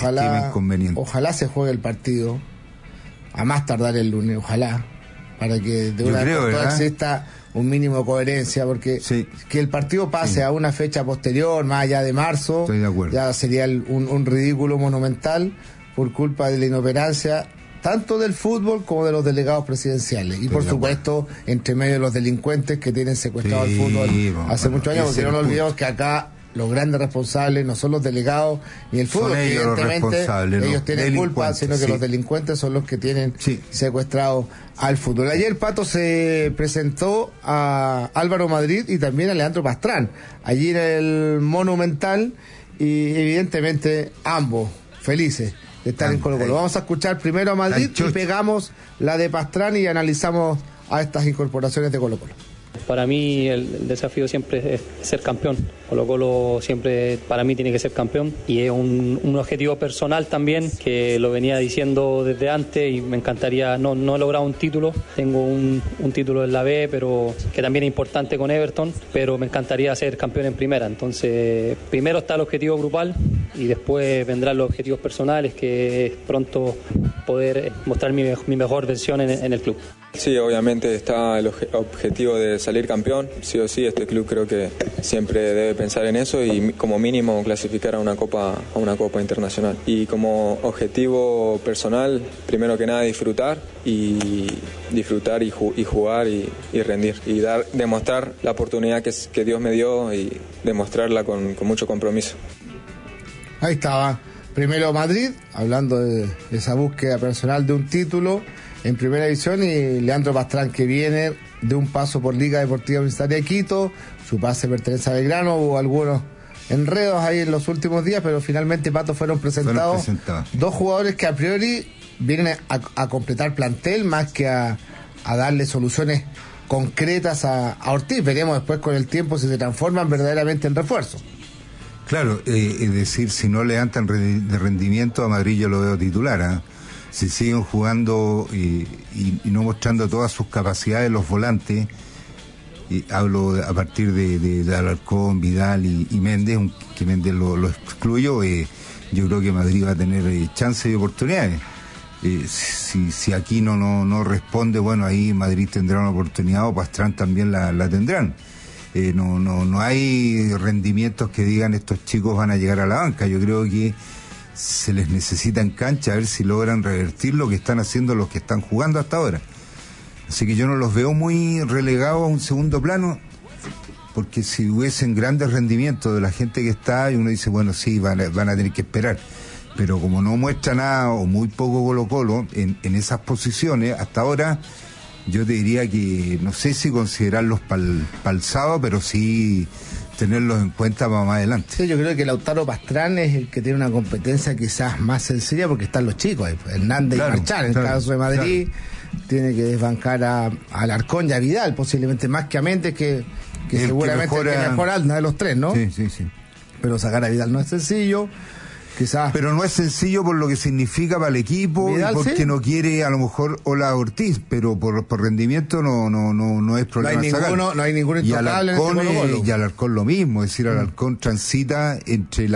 Ojalá se juegue el partido a más tardar el lunes, ojalá, para que de una vez por todas exista un mínimo de coherencia, porque que el partido pase a una fecha posterior, más allá de marzo, estoy de acuerdo, ya sería un ridículo monumental por culpa de la inoperancia tanto del fútbol como de los delegados presidenciales. Y por supuesto, entre medio de los delincuentes que tienen secuestrado el fútbol hace muchos años, porque no nos olvidemos que acá los grandes responsables no son los delegados ni el fútbol, que evidentemente ellos tienen culpa, sino que los delincuentes son los que tienen secuestrado al fútbol. Ayer, Pato, se presentó a Álvaro Madrid y también a Leandro Pastrán, allí en el Monumental, y evidentemente ambos felices de estar en Colo-Colo. Vamos a escuchar primero a Madrid y pegamos la de Pastrán y analizamos a estas incorporaciones de Colo-Colo. Para mí el desafío siempre es ser campeón. Colo-Colo siempre para mí tiene que ser campeón y es un objetivo personal también, que lo venía diciendo desde antes y me encantaría. No he logrado un título, tengo un título en la B, pero que también es importante con Everton, pero me encantaría ser campeón en primera. Entonces primero está el objetivo grupal y después vendrán los objetivos personales, que pronto poder mostrar mi mejor versión en el club. Sí, obviamente está el objetivo de salir campeón. Sí o sí, este club creo que siempre debe pensar en eso y como mínimo clasificar a una copa internacional. Y como objetivo personal, primero que nada disfrutar y jugar y rendir y demostrar la oportunidad que Dios me dio y demostrarla con mucho compromiso. Ahí estaba. Primero Madrid, hablando de esa búsqueda personal de un título en primera división, y Leandro Pastrán, que viene de un paso por Liga Deportiva Universitaria de Quito. Su pase pertenece a Belgrano. Hubo algunos enredos ahí en los últimos días, pero finalmente, Pato, fueron presentados dos jugadores que a priori vienen a completar plantel más que a darle soluciones concretas a Ortiz. Veremos después con el tiempo si se transforman verdaderamente en refuerzo. Claro, es decir, si no levantan de rendimiento, a Madrid yo lo veo titular, ¿eh? Si siguen jugando y no mostrando todas sus capacidades los volantes, y hablo a partir de Alarcón, Vidal y Méndez, que Méndez lo excluyo, yo creo que Madrid va a tener chances y oportunidades. Si aquí no responde, bueno, ahí Madrid tendrá una oportunidad, o Pastrán también la tendrán. No hay rendimientos que digan estos chicos van a llegar a la banca. Yo creo que se les necesita en cancha a ver si logran revertir lo que están haciendo los que están jugando hasta ahora. Así que yo no los veo muy relegados a un segundo plano, porque si hubiesen grandes rendimientos de la gente que está, y uno dice, bueno, sí, van a tener que esperar. Pero como no muestra nada o muy poco Colo-Colo en esas posiciones hasta ahora, yo te diría que no sé si considerarlos para el sábado, pero sí tenerlos en cuenta para más adelante. Sí, yo creo que Lautaro Pastrán es el que tiene una competencia quizás más sencilla, porque están los chicos ahí, Hernández y Marchán. En el caso de Madrid, tiene que desbancar a Alarcón y a Vidal, posiblemente más que a Méndez, que seguramente es el que mejor anda de los tres, ¿no? Sí. Pero sacar a Vidal no es sencillo. Quizás. Pero no es sencillo por lo que significa para el equipo, Vidal, y porque ¿sí? No quiere a lo mejor Ola Ortiz, pero por rendimiento no es problema. No hay ningún intocable en este Colo-Colo. Y Alarcón lo mismo, es decir, Alarcón transita entre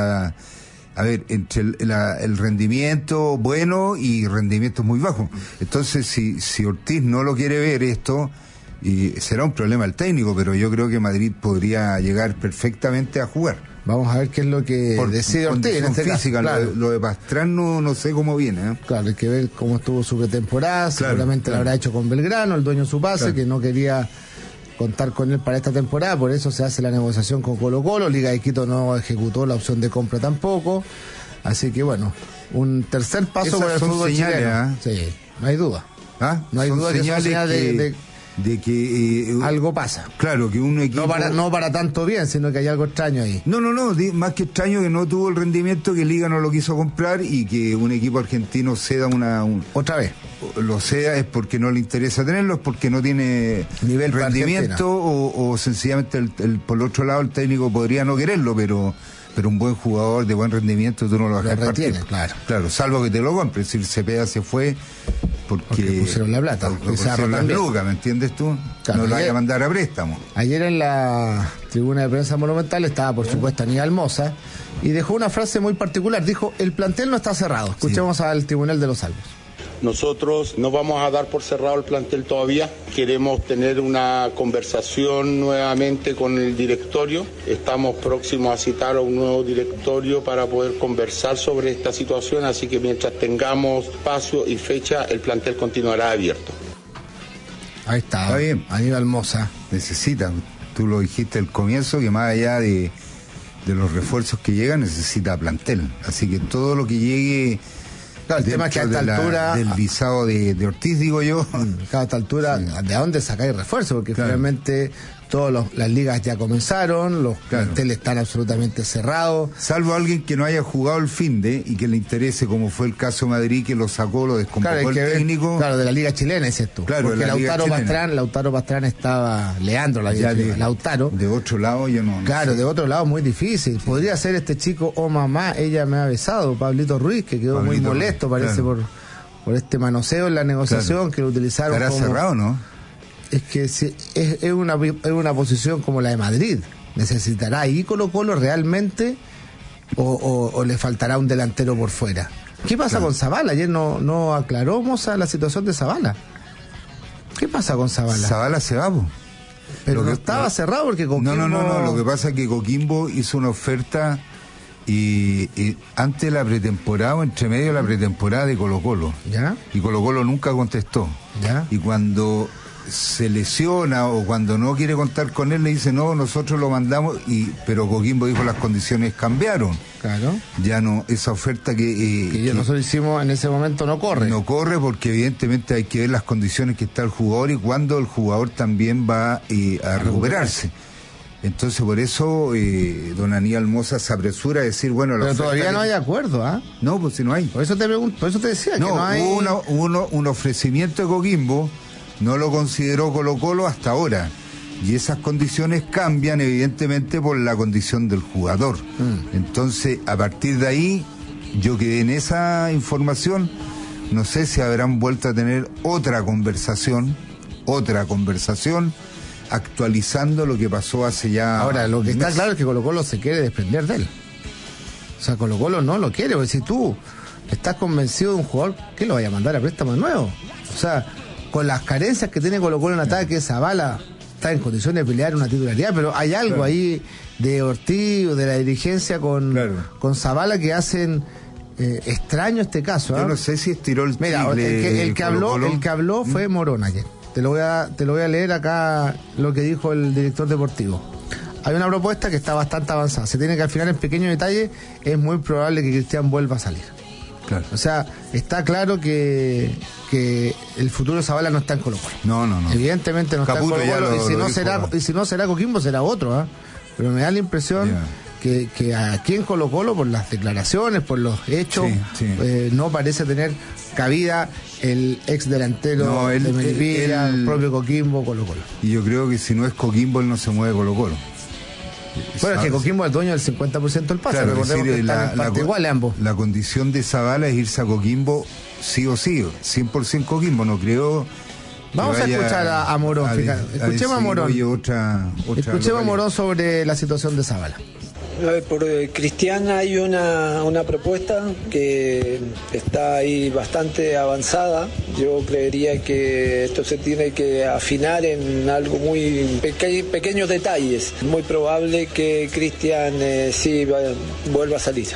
el rendimiento bueno y rendimientos muy bajos. Entonces, si Ortiz no lo quiere ver esto, será un problema el técnico, pero yo creo que Madrid podría llegar perfectamente a jugar. Vamos a ver qué es lo que decide Ortiz en este física, caso. Claro. Lo de Pastrán no sé cómo viene, ¿eh? Claro, hay que ver cómo estuvo su pretemporada. Seguramente lo habrá hecho con Belgrano, el dueño de su pase, que no quería contar con él para esta temporada, por eso se hace la negociación con Colo-Colo. Liga de Quito no ejecutó la opción de compra tampoco, así que bueno, un tercer paso para el fútbol chileno. Sí, no hay duda. No hay duda que son señales de que algo pasa. Claro, que un equipo no para tanto bien, sino que hay algo extraño ahí. No, más que extraño, que no tuvo el rendimiento, que Liga no lo quiso comprar, y que un equipo argentino ceda otra vez. Lo ceda es porque no le interesa tenerlo, es porque no tiene nivel rendimiento, o sencillamente por el otro lado el técnico podría no quererlo, pero un buen jugador de buen rendimiento tú no lo vas a partir. Claro, salvo que te lo compres. Es decir, Cepeda se fue porque pusieron la plata, pusieron las lucas, ¿me entiendes tú? Claro, no lo vaya a mandar a préstamo. Ayer en la tribuna de prensa Monumental estaba, por supuesto, Aníbal Mosa, y dejó una frase muy particular. Dijo: el plantel no está cerrado. Escuchemos al Tribunal de los Salvos. Nosotros no vamos a dar por cerrado el plantel todavía. Queremos tener una conversación nuevamente con el directorio. Estamos próximos a citar a un nuevo directorio para poder conversar sobre esta situación, así que mientras tengamos espacio y fecha, el plantel continuará abierto. Ahí está bien. Aníbal Mosa necesita, tú lo dijiste al comienzo, que más allá de los refuerzos que llegan, necesita plantel. Así que todo lo que llegue... Claro, el tema es que a esta altura... del visado de Ortiz, digo yo. A esta altura, ¿de dónde sacáis refuerzo? Porque finalmente todas las ligas ya comenzaron, los planteles están absolutamente cerrados. Salvo alguien que no haya jugado el finde y que le interese, como fue el caso de Madrid, que lo sacó, lo desconvocó el técnico. Claro, de la Liga Chilena, dices tú. Claro, porque Lautaro Pastrán estaba... Leandro, Lautaro. De otro lado yo no Claro, sé. De otro lado muy difícil. Podría ser este chico, oh mamá, ella me ha besado, Pablito Ruiz, que quedó muy molesto, parece, por este manoseo en la negociación, que lo utilizaron. ¿Estará cerrado, no? Es que es una posición como la de Madrid. ¿Necesitará ahí Colo-Colo realmente o le faltará un delantero por fuera? ¿Qué pasa con Zavala? Ayer no aclaró Moza la situación de Zavala. ¿Qué pasa con Zavala? Zavala se va, po. Pero no estaba cerrado porque Coquimbo... No, lo que pasa es que Coquimbo hizo una oferta y antes de la pretemporada, o entre medio de la pretemporada de Colo-Colo. ¿Ya? Y Colo-Colo nunca contestó. ¿Ya? Y cuando se lesiona o cuando no quiere contar con él, le dice, no, nosotros lo mandamos, pero Coquimbo dijo las condiciones cambiaron. Claro. Ya no, esa oferta que nosotros hicimos en ese momento no corre. No corre porque evidentemente hay que ver las condiciones que está el jugador y cuándo el jugador también va a recuperarse. Entonces por eso don Aníbal Moza se apresura a decir, bueno... Pero todavía no hay acuerdo, ¿ah? No, pues si no hay. Por eso te decía que no hay... Hubo un ofrecimiento de Coquimbo, no lo consideró Colo-Colo hasta ahora. Y esas condiciones cambian evidentemente por la condición del jugador. Entonces, a partir de ahí, yo quedé en esa información. No sé si habrán vuelto a tener otra conversación, actualizando lo que pasó hace ya... Ahora, lo que está claro es que Colo-Colo se quiere desprender de él. O sea, Colo-Colo no lo quiere, porque si tú estás convencido de un jugador, ¿qué lo vaya a mandar a préstamo nuevo? O sea, con las carencias que tiene Colo-Colo en ataque, Zavala está en condiciones de pelear una titularidad, pero hay algo ahí de Ortiz o de la dirigencia con Zavala que hacen extraño este caso. Yo no sé si estiró el triple. Mira, el que habló fue Morón ayer. Te lo voy a leer acá lo que dijo el director deportivo. Hay una propuesta que está bastante avanzada. Se tiene que afinar en pequeños detalles. Es muy probable que Cristian vuelva a salir. Claro. O sea, está claro que el futuro de Zavala no está en Colo-Colo. No. Evidentemente no Caputo está en Colo-Colo. Y si no será Coquimbo, será otro. Pero me da la impresión que aquí en Colo-Colo, por las declaraciones, por los hechos, no parece tener cabida el ex delantero de Melipilla, el propio Coquimbo, Colo-Colo. Y yo creo que si no es Coquimbo, él no se mueve Colo-Colo. Bueno, es que Coquimbo es dueño del 50% del pase. Claro, recordemos que están en parte igual ambos. La condición de Zavala es irse a Coquimbo sí o sí, 100% Coquimbo, no creo. Vamos a escuchar a Morón. Escuchemos a Morón. Escuchemos a Morón sobre la situación de Zavala. Por Cristian hay una propuesta que está ahí bastante avanzada. Yo creería que esto se tiene que afinar en algo muy pequeños detalles. Es muy probable que Cristian vuelva a salir.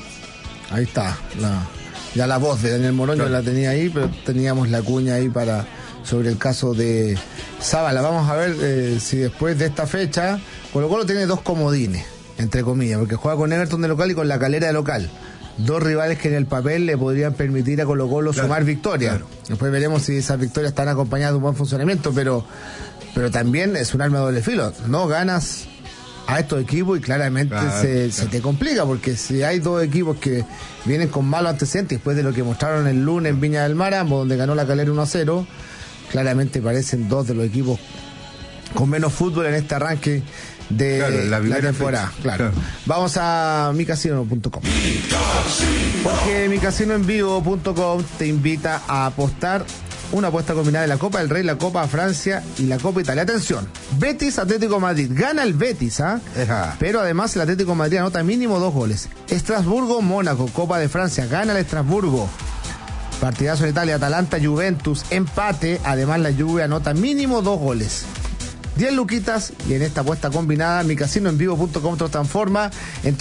Ahí está. Ya la voz de Daniel Morón yo la tenía ahí, pero teníamos la cuña ahí sobre el caso de Zavala. Vamos a ver si después de esta fecha Colo-Colo tiene dos comodines, entre comillas, porque juega con Everton de local y con La Calera de local. Dos rivales que en el papel le podrían permitir a Colo-Colo sumar victorias. Después veremos si esas victorias están acompañadas de un buen funcionamiento, pero también es un arma de doble filo. No ganas a estos equipos y claramente se te complica, porque si hay dos equipos que vienen con malos antecedentes después de lo que mostraron el lunes en Viña del Mar, ambos donde ganó La Calera 1-0, claramente parecen dos de los equipos con menos fútbol en este arranque de la temporada. Claro. Vamos a micasino.com, porque micasinoenvivo.com te invita a apostar una apuesta combinada de la Copa del Rey, la Copa Francia y la Copa Italia. Atención, Betis Atlético Madrid, gana el Betis, pero además el Atlético Madrid anota mínimo 2 goles. Estrasburgo Mónaco, Copa de Francia, gana el Estrasburgo. Partidazo en Italia, Atalanta Juventus, empate, además la Juve anota mínimo 2 goles. 10 luquitas y en esta apuesta combinada micasinoenvivo.com te transforma en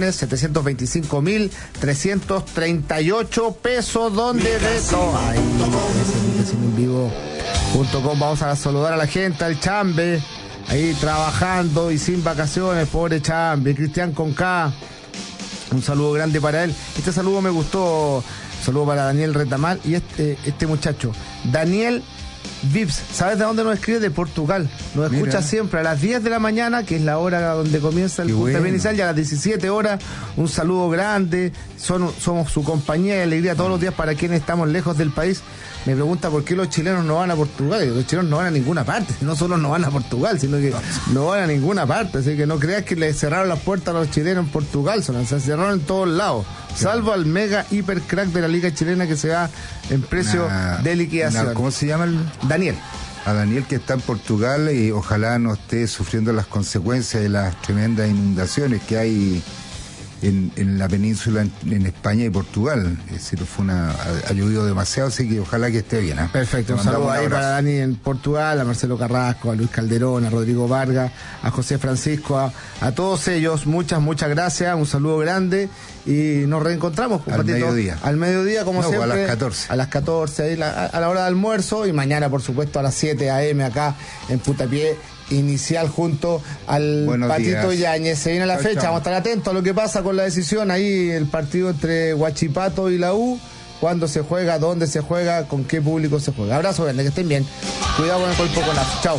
3.725.338 pesos, donde de todo. Ahí, micasinoenvivo.com. Vamos a saludar a la gente, al Chambe, ahí trabajando y sin vacaciones, pobre Chambe, Cristian Conca, un saludo grande para él. Este saludo me gustó, saludo para Daniel Retamal y este muchacho, Daniel Vips, ¿sabes de dónde nos escribe? De Portugal. Nos escucha siempre a las 10 de la mañana, que es la hora donde comienza el puntapié inicial, y a las 17 horas. Un saludo grande. Somos su compañía y alegría todos los días para quienes estamos lejos del país. Me pregunta por qué los chilenos no van a Portugal. Los chilenos no van a ninguna parte. No solo no van a Portugal, sino que no van a ninguna parte. Así que no creas que le cerraron las puertas a los chilenos en Portugal. Se cerraron en todos lados. Salvo al mega hiper crack de la liga chilena que se va en precio de liquidación. ¿Cómo se llama? Daniel. A Daniel, que está en Portugal y ojalá no esté sufriendo las consecuencias de las tremendas inundaciones que hay en la península, en España y Portugal. Es decir, ha llovido demasiado, así que ojalá que esté bien. Perfecto, un saludo ahí para Dani en Portugal, a Marcelo Carrasco, a Luis Calderón, a Rodrigo Vargas, a José Francisco, a todos ellos, muchas gracias, un saludo grande y nos reencontramos al mediodía. Al mediodía, como siempre. A las 14. A las 14, ahí a la hora de almuerzo, y mañana, por supuesto, a las 7 a.m. acá en Puntapié Inicial junto al Patito Yáñez. Se viene la fecha, vamos a estar atentos a lo que pasa con la decisión, ahí el partido entre Huachipato y la U, cuándo se juega, dónde se juega, con qué público se juega. Abrazo grande, que estén bien. Cuidado con el cuerpo con la. Chao.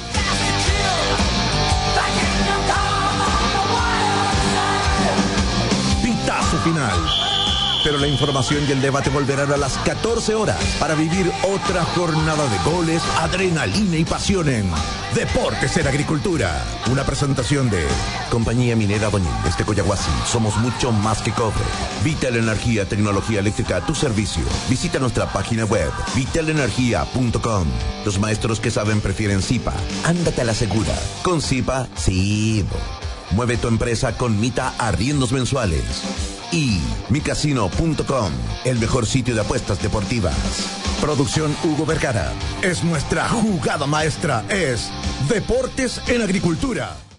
Pitazo final. Pero la información y el debate volverán a las 14 horas para vivir otra jornada de goles, adrenalina y pasión en Deportes en Agricultura. Una presentación de Compañía Minera Doñín desde Coyahuasi. Somos mucho más que cobre. Vital Energía, tecnología eléctrica a tu servicio. Visita nuestra página web vitalenergia.com. Los maestros que saben prefieren Zipa. Ándate a la segura. Con Zipa, sí. Mueve tu empresa con Mita arriendos mensuales. Y micasino.com, el mejor sitio de apuestas deportivas. Producción Hugo Vergara. Es nuestra jugada maestra, es Deportes en Agricultura.